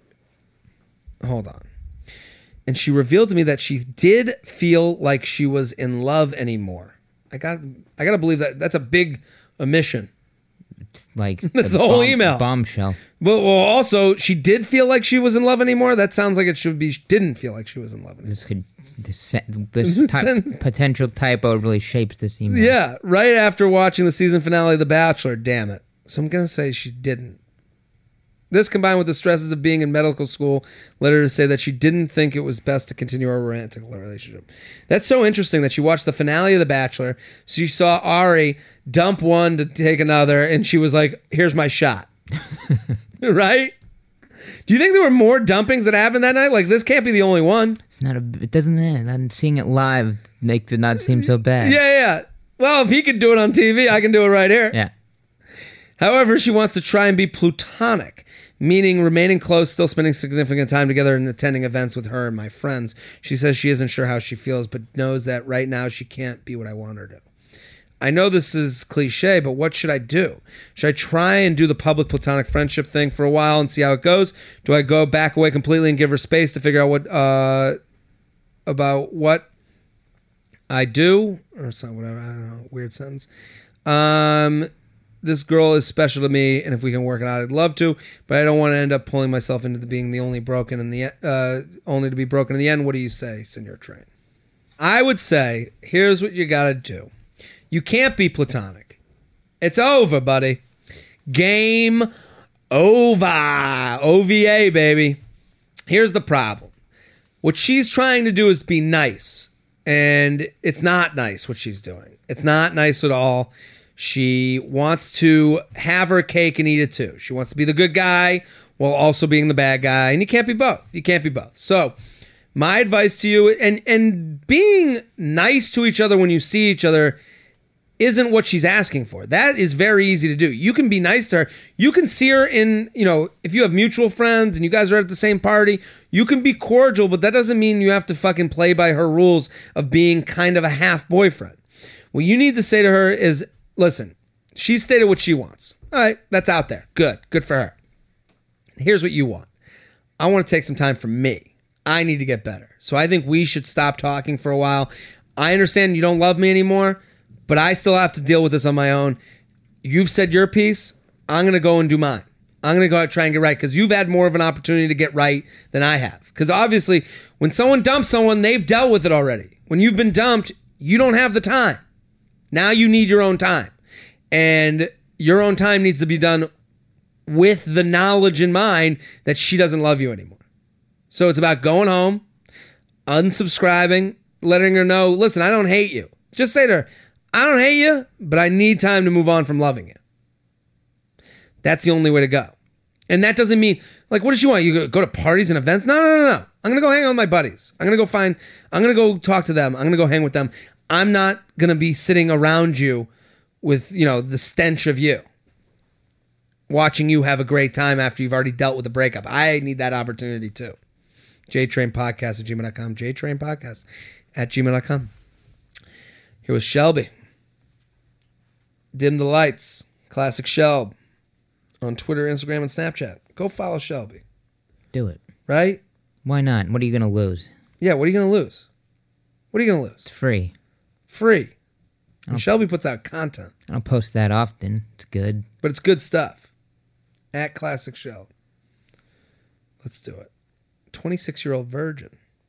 Hold on. And she revealed to me that she did feel like she was in love anymore. I got I got to believe that that's a big omission. It's like That's a the whole bomb- email. bombshell. But well, also, she did feel like she was in love anymore. That sounds like it should be. She didn't feel like she was in love anymore. This could this se- this ty- potential typo really shapes this email. Yeah, right after watching the season finale of The Bachelor. Damn it. So I'm gonna say she didn't. This, combined with the stresses of being in medical school, led her to say that she didn't think it was best to continue our romantic relationship. That's so interesting that she watched the finale of The Bachelor. She saw Ari dump one to take another, and she was like, here's my shot. Right? Do you think there were more dumpings that happened that night? Like, this can't be the only one. It's not a. It doesn't. And seeing it live makes it not seem so bad. Yeah, yeah. Well, if he could do it on T V, I can do it right here. Yeah. However, she wants to try and be platonic, meaning remaining close, still spending significant time together and attending events with her and my friends. She says she isn't sure how she feels, but knows that right now she can't be what I want her to. I know this is cliche, but what should I do? Should I try and do the public platonic friendship thing for a while and see how it goes? Do I go back away completely and give her space to figure out what uh, about what I do? Or something, whatever. I don't know. Weird sentence. Um... This girl is special to me, and if we can work it out, I'd love to. But I don't want to end up pulling myself into the being the only broken in the uh, only to be broken in the end. What do you say, Senor Train? I would say, here's what you got to do. You can't be platonic. It's over, buddy. Game over. O V A, baby. Here's the problem. What she's trying to do is be nice, and it's not nice what she's doing. It's not nice at all. She wants to have her cake and eat it too. She wants to be the good guy while also being the bad guy. And you can't be both. You can't be both. So my advice to you, and, and being nice to each other when you see each other isn't what she's asking for. That is very easy to do. You can be nice to her. You can see her in, you know, if you have mutual friends and you guys are at the same party, you can be cordial, but that doesn't mean you have to fucking play by her rules of being kind of a half boyfriend. What you need to say to her is, listen, she stated what she wants. All right, that's out there. Good. Good for her. Here's what you want. I want to take some time for me. I need to get better. So I think we should stop talking for a while. I understand you don't love me anymore, but I still have to deal with this on my own. You've said your piece. I'm going to go and do mine. I'm going to go out and try and get right because you've had more of an opportunity to get right than I have. Because obviously, when someone dumps someone, they've dealt with it already. When you've been dumped, you don't have the time. Now you need your own time. And your own time needs to be done with the knowledge in mind that she doesn't love you anymore. So it's about going home, unsubscribing, letting her know, listen, I don't hate you. Just say to her, I don't hate you, but I need time to move on from loving you. That's the only way to go. And that doesn't mean, like, what does she want? You go to parties and events? No, no, no, no. I'm going to go hang out with my buddies. I'm going to go find, I'm going to go talk to them. I'm going to go hang with them. I'm not going to be sitting around you with, you know, the stench of you. Watching you have a great time after you've already dealt with the breakup. I need that opportunity too. JTrain Podcast at gmail dot com. JTrain Podcast at gmail dot com. Here was Shelby. Dim the Lights. Classic Shelb. On Twitter, Instagram, and Snapchat. Go follow Shelby. Do it. Right? Why not? What are you going to lose? Yeah, what are you going to lose? What are you going to lose? It's free. Free. And Shelby puts out content. I don't post that often. It's good. But it's good stuff. At Classic Shelb. Let's do it. twenty-six-year-old virgin.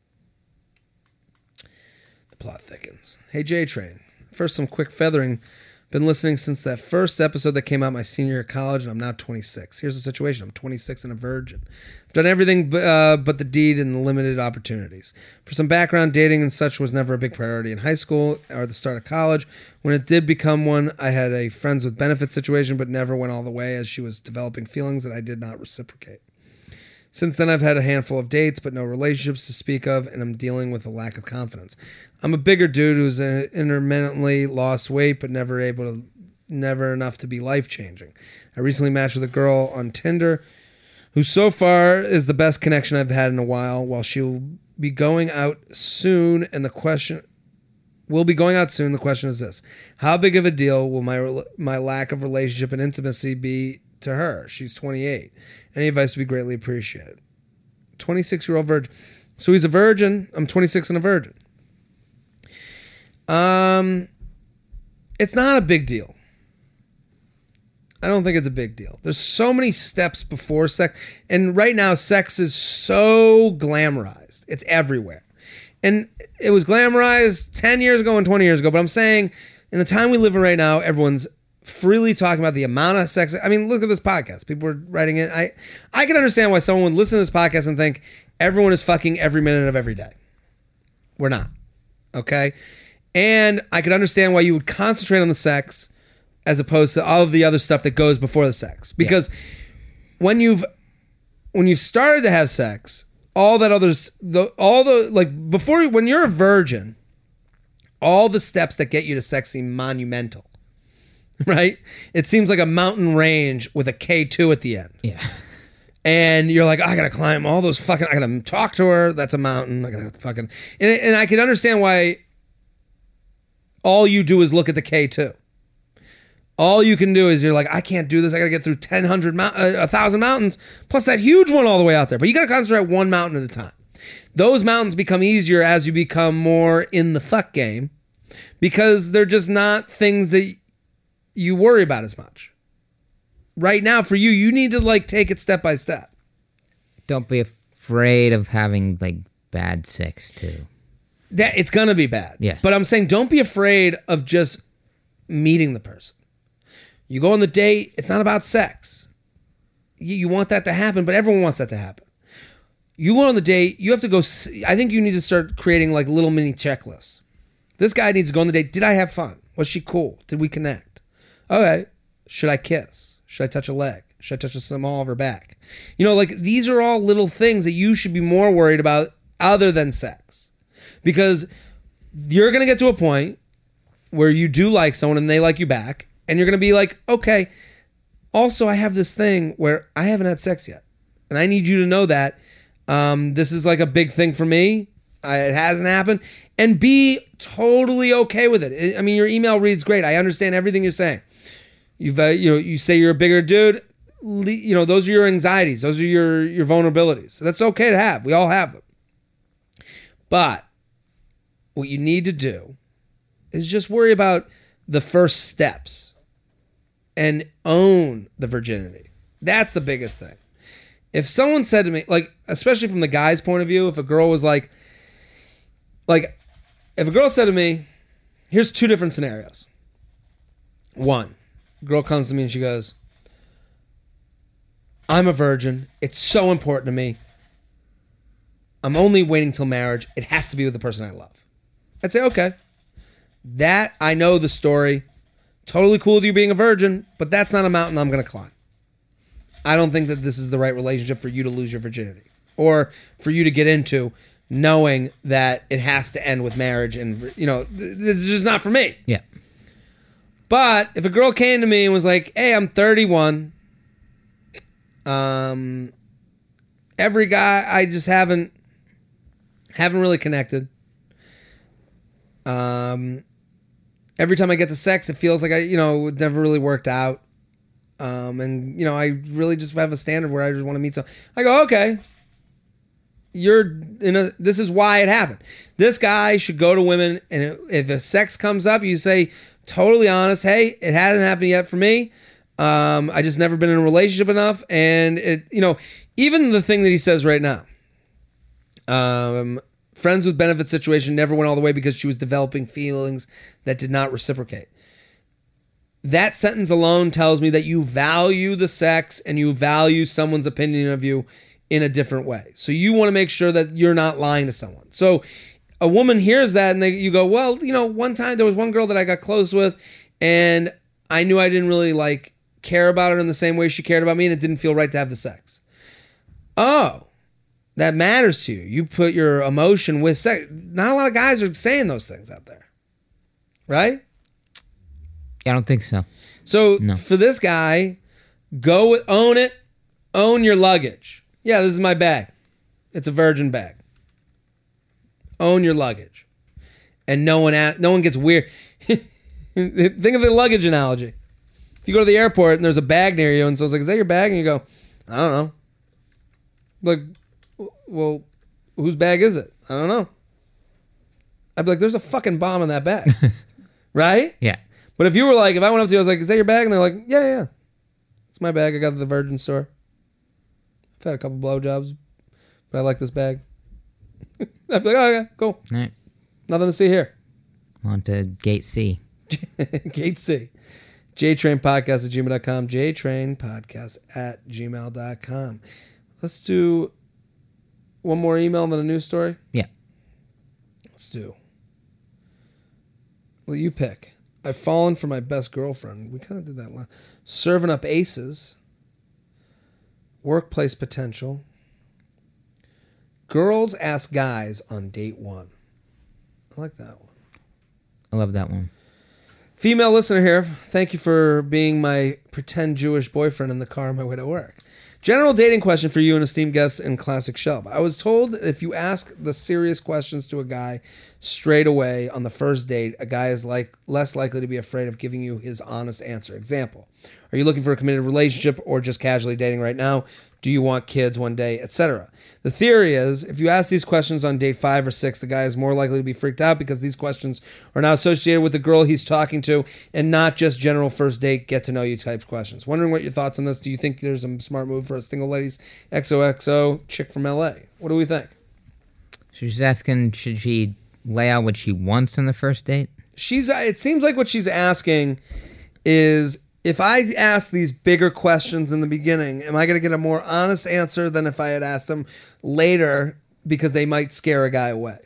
The plot thickens. Hey, J-Train. First, some quick feathering. Been listening since that first episode that came out my senior year of college, and I'm now twenty-six. Here's the situation. I'm twenty-six and a virgin. I've done everything uh, but the deed and the limited opportunities. For some background, dating and such was never a big priority in high school or the start of college. When it did become one, I had a friends with benefits situation, but never went all the way as she was developing feelings that I did not reciprocate. Since then, I've had a handful of dates, but no relationships to speak of, and I'm dealing with a lack of confidence. I'm a bigger dude who's intermittently lost weight, but never able to, never enough to be life-changing. I recently matched with a girl on Tinder, who so far is the best connection I've had in a while. While she'll be going out soon, and the question will be going out soon. The question is this: how big of a deal will my my lack of relationship and intimacy be to her? She's twenty-eight. Any advice would be greatly appreciated. twenty-six-year-old virgin. So he's a virgin. I'm twenty-six and a virgin. Um, it's not a big deal. I don't think it's a big deal. There's so many steps before sex. And right now, sex is so glamorized. It's everywhere. And it was glamorized ten years ago and twenty years ago. But I'm saying, in the time we live in right now, everyone's freely talking about the amount of sex. I mean, look at this podcast. People are writing it. I, I can understand why someone would listen to this podcast and think everyone is fucking every minute of every day. We're not. Okay? And I could understand why you would concentrate on the sex as opposed to all of the other stuff that goes before the sex. Because yeah. when you've when you've started to have sex, all that others, the all the like before when you're a virgin, all the steps that get you to sex seem monumental. Right? It seems like a mountain range with a K two at the end. Yeah. And you're like, oh, I gotta climb all those fucking, I gotta talk to her. That's a mountain. I gotta fucking, and, and I can understand why all you do is look at the K two. All you can do is you're like, I can't do this. I gotta get through ten, one hundred, uh, one thousand mountains, plus that huge one all the way out there. But you gotta concentrate one mountain at a time. Those mountains become easier as you become more in the fuck game because they're just not things that you worry about as much. Right now, for you, you need to like take it step by step. Don't be afraid of having like bad sex too. That it's gonna be bad. Yeah. But I'm saying don't be afraid of just meeting the person. You go on the date, it's not about sex. You, you want that to happen, but everyone wants that to happen. You go on the date, you have to go see, I think you need to start creating like little mini checklists. This guy needs to go on the date. Did I have fun? Was she cool? Did we connect? Okay, should I kiss? Should I touch a leg? Should I touch the small of her back? You know, like these are all little things that you should be more worried about other than sex. Because you're going to get to a point where you do like someone and they like you back. And you're going to be like, okay, also I have this thing where I haven't had sex yet. And I need you to know that um, this is like a big thing for me. Uh, it hasn't happened. And be totally okay with it. I mean, your email reads great. I understand everything you're saying. You've, uh, you know, you say you're a bigger dude. le- you know, those are your anxieties. Those are your, your vulnerabilities. So that's okay to have. We all have them. But what you need to do is just worry about the first steps and own the virginity. That's the biggest thing. If someone said to me, like, especially from the guy's point of view, if a girl was like, like, if a girl said to me, here's two different scenarios. One, girl comes to me and she goes, I'm a virgin. It's so important to me. I'm only waiting till marriage. It has to be with the person I love. I'd say, okay. That, I know the story. Totally cool with you being a virgin, but that's not a mountain I'm going to climb. I don't think that this is the right relationship for you to lose your virginity or for you to get into knowing that it has to end with marriage. And, you know, th- this is just not for me. Yeah. But if a girl came to me and was like, hey, I'm thirty-one. Um, every guy, I just haven't, haven't really connected. Um, every time I get to sex, it feels like I, you know, it never really worked out. Um, and, you know, I really just have a standard where I just want to meet someone. I go, okay, you're in a, this is why it happened. This guy should go to women, and if a sex comes up, you say, totally honest, hey, it hasn't happened yet for me. Um, I just never been in a relationship enough. And it, you know, even the thing that he says right now, um, friends with benefit situation never went all the way because she was developing feelings that did not reciprocate. That sentence alone tells me that you value the sex and you value someone's opinion of you in a different way. So you want to make sure that you're not lying to someone. So a woman hears that and they, you go, well, you know, one time there was one girl that I got close with and I knew I didn't really like care about her in the same way she cared about me and it didn't feel right to have the sex. Oh, that matters to you. You put your emotion with sex. Not a lot of guys are saying those things out there. Right? I don't think so. So No. for this guy, go own it. Own your luggage. Yeah, this is my bag. It's a virgin bag. Own your luggage. And no one at, no one gets weird. Think of the luggage analogy. If you go to the airport and there's a bag near you and someone's like, is that your bag? And you go, I don't know. Like, well, whose bag is it? I don't know. I'd be like, there's a fucking bomb in that bag. Right? Yeah. But if you were like, if I went up to you, I was like, is that your bag? And they're like, yeah, yeah, yeah. It's my bag. I got it at the Virgin store. I've had a couple blowjobs, but I like this bag. I'd be like, oh, okay, cool. All right. Nothing to see here. On to Gate C. Gate C. JTrain Podcast at gmail dot com. JTrain Podcast at gmail dot com. Let's do one more email and then a news story. Yeah. Let's do. Well, you pick. I've fallen for my best girlfriend. We kind of did that last. Serving up aces. Workplace potential. Girls ask guys on date one. I like that one. I love that one. Female listener here. Thank you for being my pretend Jewish boyfriend in the car on my way to work. General dating question for you and esteemed guests in Classic Shelb. I was told that if you ask the serious questions to a guy straight away on the first date, a guy is like less likely to be afraid of giving you his honest answer. Example, are you looking for a committed relationship or just casually dating right now? Do you want kids one day, et cetera? The theory is, if you ask these questions on date five or six, the guy is more likely to be freaked out because these questions are now associated with the girl he's talking to and not just general first date, get to know you type questions. Wondering what your thoughts on this. Do you think there's a smart move for a single ladies X O X O chick from L A? What do we think? She's asking, should she lay out what she wants on the first date? She's. It seems like what she's asking is, if I ask these bigger questions in the beginning, am I going to get a more honest answer than if I had asked them later because they might scare a guy away?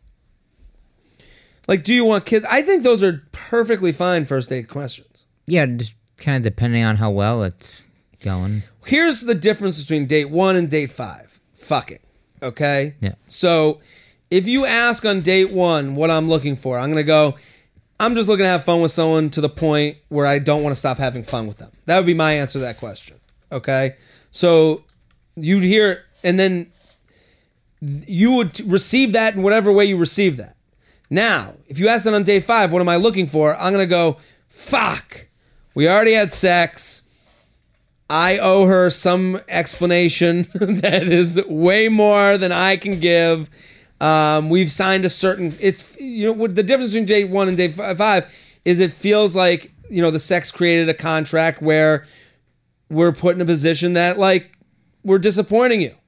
Like, do you want kids? I think those are perfectly fine first date questions. Yeah, just kind of depending on how well it's going. Here's the difference between date one and date five. Fucking. Okay? Yeah. So if you ask on date one what I'm looking for, I'm going to go, I'm just looking to have fun with someone to the point where I don't want to stop having fun with them. That would be my answer to that question. Okay? So you'd hear it, and then you would receive that in whatever way you receive that. Now, if you ask it on day five, what am I looking for? I'm going to go, fuck, we already had sex. I owe her some explanation that is way more than I can give. Um, we've signed a certain. It's you know what the difference between day one and day five is. It feels like you know the sex created a contract where we're put in a position that like we're disappointing you,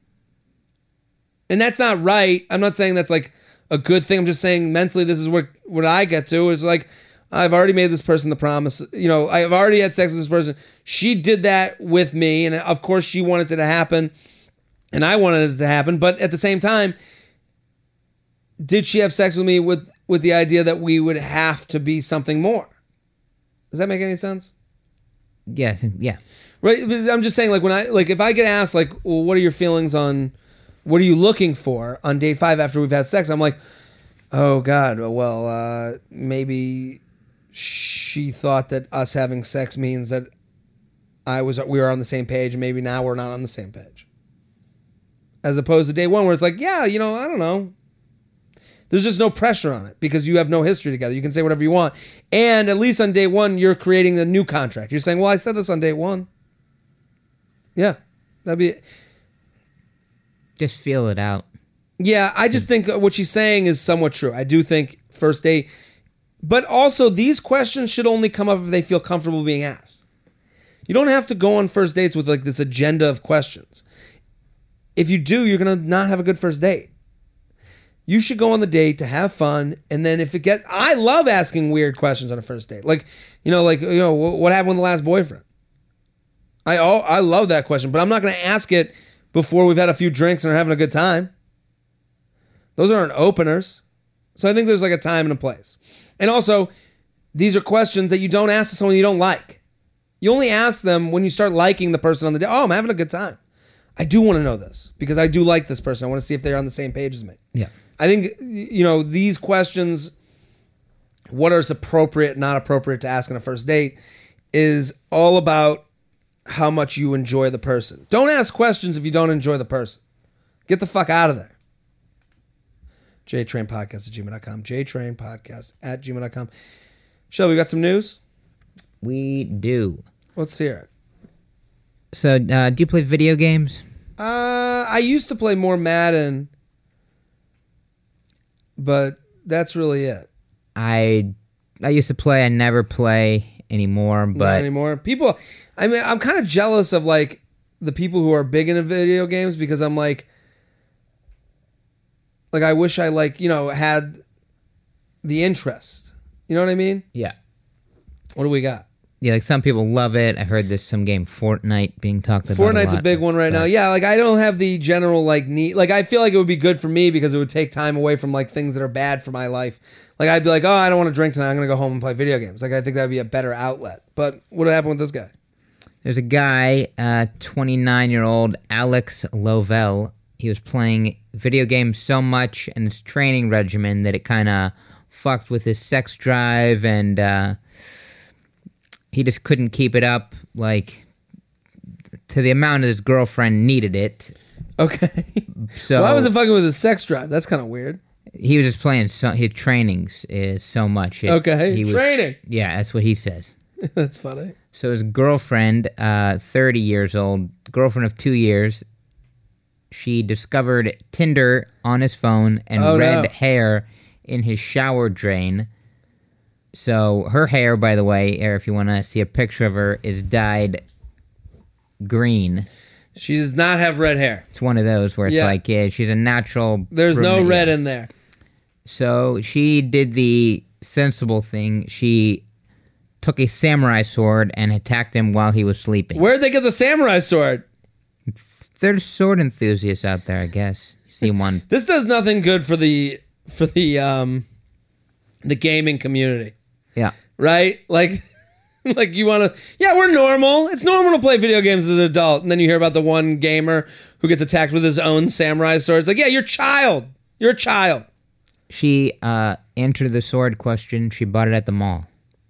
and that's not right. I'm not saying that's like a good thing. I'm just saying mentally this is what what I get to is like. I've already made this person the promise. You know, I've already had sex with this person. She did that with me, and of course she wanted it to happen, and I wanted it to happen. But at the same time, did she have sex with me with, with the idea that we would have to be something more? Does that make any sense? Yeah, I think, yeah. Right. But I'm just saying, like when I like if I get asked, like, well, what are your feelings on, what are you looking for on date five after we've had sex? I'm like, oh God, well, uh, maybe. She thought that us having sex means that I was we were on the same page, and maybe now we're not on the same page. As opposed to day one, where it's like, yeah, you know, I don't know. There's just no pressure on it because you have no history together. You can say whatever you want, and at least on day one, you're creating a new contract. You're saying, well, I said this on day one. Yeah, that'd be. Just feel it out. Yeah, I just think what she's saying is somewhat true. I do think first date. But also, these questions should only come up if they feel comfortable being asked. You don't have to go on first dates with like this agenda of questions. If you do, you're going to not have a good first date. You should go on the date to have fun, and then if it gets... I love asking weird questions on a first date. Like, you know, like, you know, what happened with the last boyfriend? I I love that question, but I'm not going to ask it before we've had a few drinks and are having a good time. Those aren't openers. So I think there's like a time and a place. And also, these are questions that you don't ask to someone you don't like. You only ask them when you start liking the person on the day. Oh, I'm having a good time. I do want to know this because I do like this person. I want to see if they're on the same page as me. Yeah. I think, you know, these questions, what is appropriate, not appropriate to ask on a first date, is all about how much you enjoy the person. Don't ask questions if you don't enjoy the person. Get the fuck out of there. JTrain Podcast at gmail dot com. JTrain Podcast at gmail dot com. Shelby, we got some news? We do. Let's hear it. So, uh, do you play video games? Uh, I used to play more Madden, but that's really it. I I used to play. I never play anymore. But Not anymore. People, I mean, I'm kind of jealous of like the people who are big into video games because I'm like, like I wish I like you know had the interest. You know what I mean? yeah, What do we got? yeah. Like some people love it. I heard there's some game Fortnite being talked about. Fortnite's a, a, lot, big one right but- now. Yeah, like I don't have the general like need. Like I feel like it would be good for me because it would take time away from like things that are bad for my life. Like I'd be like, oh, I don't want to drink tonight. I'm gonna go home and play video games. Like I think that'd be a better outlet. But what happened with this guy? There's a guy, uh, twenty-nine-year-old Alex Lovell. He was playing video games so much in his training regimen that it kind of fucked with his sex drive, and uh, he just couldn't keep it up, like, to the amount that his girlfriend needed it. Okay. So Why was it fucking with his sex drive? That's kind of weird. he was just playing so, his trainings is so much. It, Okay. he was- Training. Yeah, that's what he says. That's funny. So his girlfriend, uh, thirty years old, girlfriend of two years, she discovered Tinder on his phone and Oh, red no. hair in his shower drain. So her hair, by the way, or if you want to see a picture of her, is dyed green. She does not have red hair. It's one of those where it's Yeah. like, yeah, she's a natural. There's no brunette. red in there. So she did the sensible thing. She took a samurai sword and attacked him while he was sleeping. Where'd they get the samurai sword? There's sword enthusiasts out there, I guess. See one. This does nothing good for the for the um the gaming community, Yeah. right? Like like you want to yeah, we're normal. It's normal to play video games as an adult, and then you hear about the one gamer who gets attacked with his own samurai sword. It's like, yeah, you're a child. You're a child. She uh, answered the sword question. She bought it at the mall.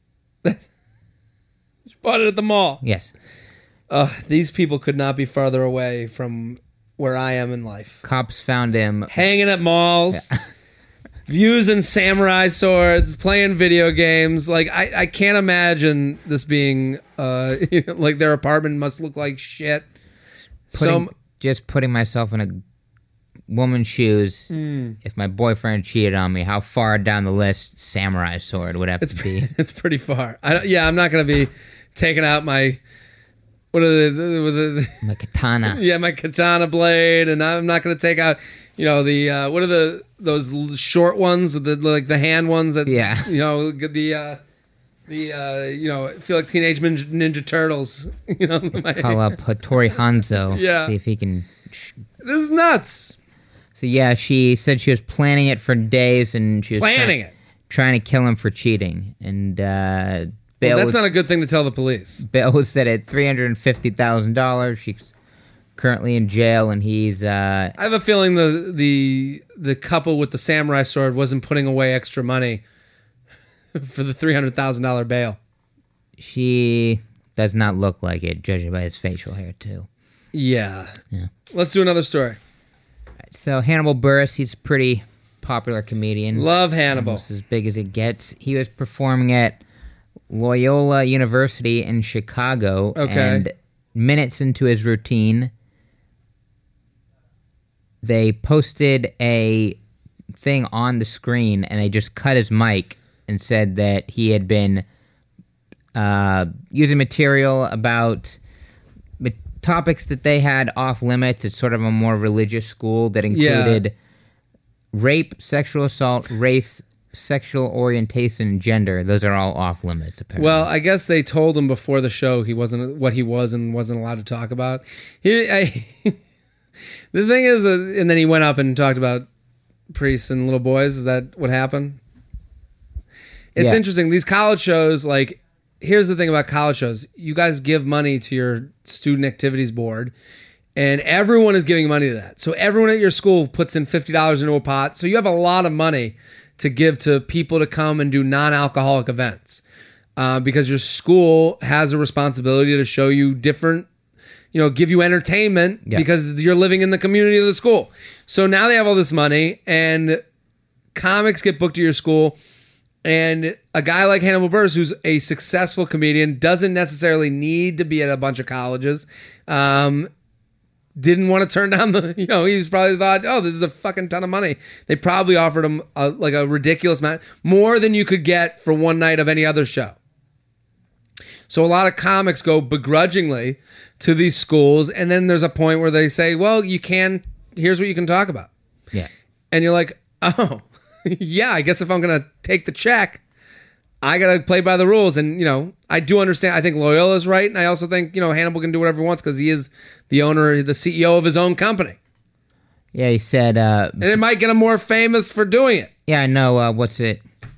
Bought it at the mall. Yes. Uh, these people could not be farther away from where I am in life. Cops found him. Hanging at malls. using samurai swords, playing video games. Like I, I can't imagine this being uh like their apartment must look like shit. Putting, So just putting myself in a woman's shoes. Hmm. If my boyfriend cheated on me, how far down the list samurai sword would have it's to be? it's pretty far. I, don't- yeah, I'm not gonna be taking out my what are the, the, the, the My katana. yeah my katana blade, and I'm not gonna take out you know the uh, what are the those l- short ones with the like the hand ones that Yeah. you know the uh, the uh, you know I feel like Teenage Ninja, Ninja Turtles. You know, my, Call up Hattori Hanzo. Yeah. See if he can. sh- this is nuts. So yeah, she said she was planning it for days, and she was Planning try- it. trying to kill him for cheating. And uh, bail Well, that's was, not a good thing to tell the police. bail was set at three hundred and fifty thousand dollars. She's currently in jail, and he's uh, I have a feeling the the the couple with the samurai sword wasn't putting away extra money for the three hundred thousand dollar bail. she does not look like it, judging by his facial hair too. Yeah. Yeah. Let's do another story. So Hannibal Buress, he's a pretty popular comedian. Love Hannibal. Almost as big as it gets. He was performing at Loyola University in Chicago. Okay. And minutes into his routine, they posted a thing on the screen, and they just cut his mic and said that he had been uh, using material about ma- topics that they had off limits. It's sort of a more religious school that included rape, sexual assault, race, sexual orientation, and gender. Those are all off limits, apparently. Well, I guess they told him before the show he wasn't what he was and wasn't allowed to talk about. He, I, the thing is, uh, and then he went up and talked about priests and little boys. Is that what happened? It's Yeah. interesting. These college shows, like, here's the thing about college shows. You guys give money to your student activities board, and everyone is giving money to that. So everyone at your school puts in fifty dollars into a pot. So you have a lot of money to give to people to come and do non-alcoholic events. Uh, because your school has a responsibility to show you different, you know, give you entertainment Yeah. because you're living in the community of the school. So now they have all this money, and comics get booked to your school. And a guy like Hannibal Buress, who's a successful comedian, doesn't necessarily need to be at a bunch of colleges. Um, didn't want to turn down the, you know, he's probably thought, oh, this is a fucking ton of money. They probably offered him a, like a ridiculous amount, more than you could get for one night of any other show. So a lot of comics go begrudgingly to these schools, and then there's a point where they say, well, you can, here's what you can talk about. yeah. And you're like, oh, yeah, I guess if I'm going to take the check, I got to play by the rules. And, you know, I do understand. I think Loyola's right. And I also think, you know, Hannibal can do whatever he wants because he is the owner, the C E O of his own company. Yeah, he said, uh, And it might get him more famous for doing it. yeah, I know, uh, what's it?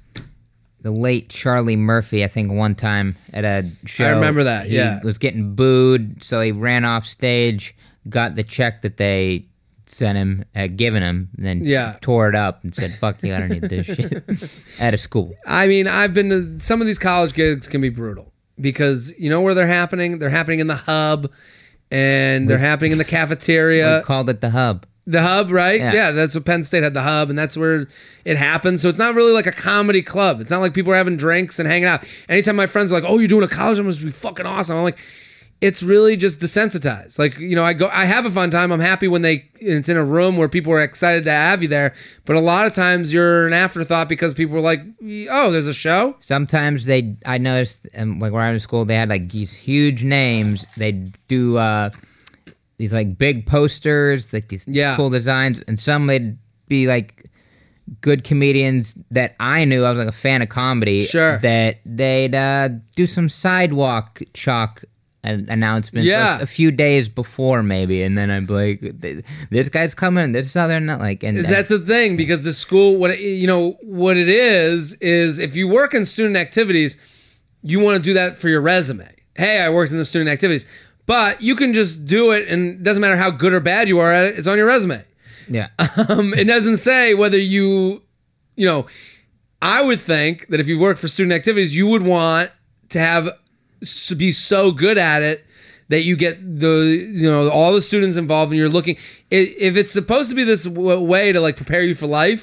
The late Charlie Murphy, I think one time at a show. I remember that, he yeah. was getting booed, so he ran off stage, got the check that they sent him, uh, given him, and then Yeah. tore it up and said, fuck you, I don't need this shit. At a school. I mean, I've been to some of these college gigs can be brutal because you know where they're happening? They're happening in the hub and they're happening in the cafeteria. We called it the hub. The hub, right? Yeah. Yeah. That's what Penn State had, the hub, and that's where it happens. So it's not really like a comedy club. It's not like people are having drinks and hanging out. Anytime my friends are like, oh, you're doing a college, it must be fucking awesome. I'm like, it's really just desensitized. Like, you know, I go, I have a fun time. I'm happy when they, it's in a room where people are excited to have you there. But a lot of times you're an afterthought because people are like, oh, there's a show? Sometimes they, I noticed, um, like when I was in school, they had like these huge names. They'd do uh, these like big posters, like these Yeah. cool designs, and some they'd be like good comedians that I knew. I was like a fan of comedy. Sure. That they'd uh, do some sidewalk chalk an- announcements Yeah. a, a few days before maybe, and then I'd be like, this guy's coming, this is how they're not like, and That's the thing, because the school, what it, you know, what it is, is if you work in student activities, you want to do that for your resume. Hey, I worked in the student activities. But you can just do it, and it doesn't matter how good or bad you are at it, it's on your resume. yeah. Um, it doesn't say whether you, you know, I would think that if you work for student activities, you would want to have, to be so good at it that you get the, you know, all the students involved and you're looking, i- if it's supposed to be this w- way to like prepare you for life,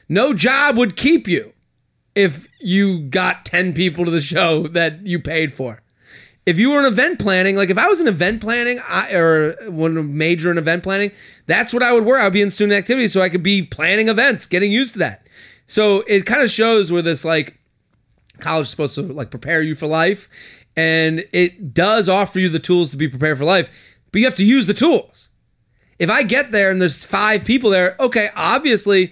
No job would keep you if you got ten people to the show that you paid for. If you were in event planning, like if I was in event planning I, or one major in event planning, that's what I would work. I would be in student activities so I could be planning events, getting used to that. So it kind of shows where this like college is supposed to like prepare you for life, and it does offer you the tools to be prepared for life, but you have to use the tools. If I get there and there's five people there, okay, obviously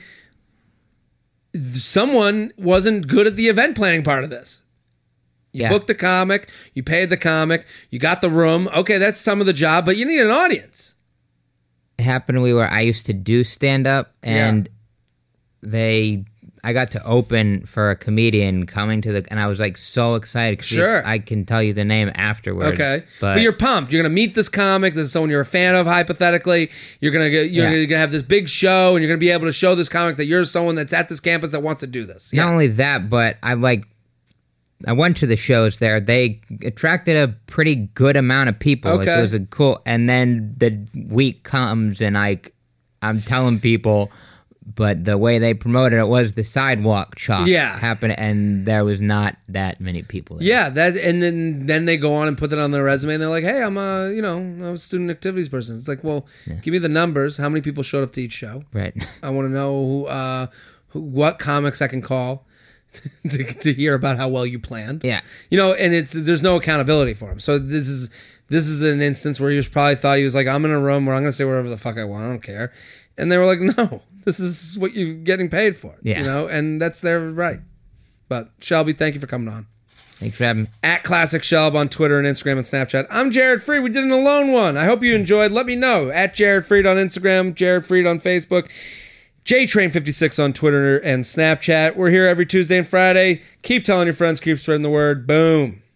someone wasn't good at the event planning part of this. You Yeah. booked the comic, you paid the comic, you got the room. Okay, that's some of the job, but you need an audience. It happened to me where I used to do stand up, and they, I got to open for a comedian coming to the, and I was like so excited. 'cause Sure. I can tell you the name afterwards. Okay, but, but, you're pumped. You're gonna meet this comic. This is someone you're a fan of. Hypothetically, you're gonna get, you're, Yeah. gonna, you're gonna have this big show, and you're gonna be able to show this comic that you're someone that's at this campus that wants to do this. not only that, but I like, I went to the shows there. They attracted a pretty good amount of people. Like, Okay. it was a cool. And then the week comes, and I, I'm telling people, but the way they promoted it was the sidewalk chalk. Yeah. happened, and there was not that many people there. Yeah, that, and then then they go on and put that on their resume, and they're like, "Hey, I'm a you know I'm a student activities person." It's like, well, give me the numbers. How many people showed up to each show? Right. I want to know who, uh, who, what comics I can call to, to hear about how well you planned. Yeah. You know, and it's there's no accountability for him. So this is this is an instance where he was probably thought he was like, I'm in a room where I'm going to say whatever the fuck I want. I don't care. And they were like, no, this is what you're getting paid for. Yeah. You know, and that's their right. But Shelby, thank you for coming on. Thanks for having me. At Classic Shelb on Twitter and Instagram and Snapchat. I'm Jared Freed. We did an alone one. I hope you enjoyed. Let me know. At Jared Freed on Instagram, Jared Freed on Facebook, J Train fifty-six on Twitter and Snapchat. We're here every Tuesday and Friday. Keep telling your friends, keep spreading the word. Boom.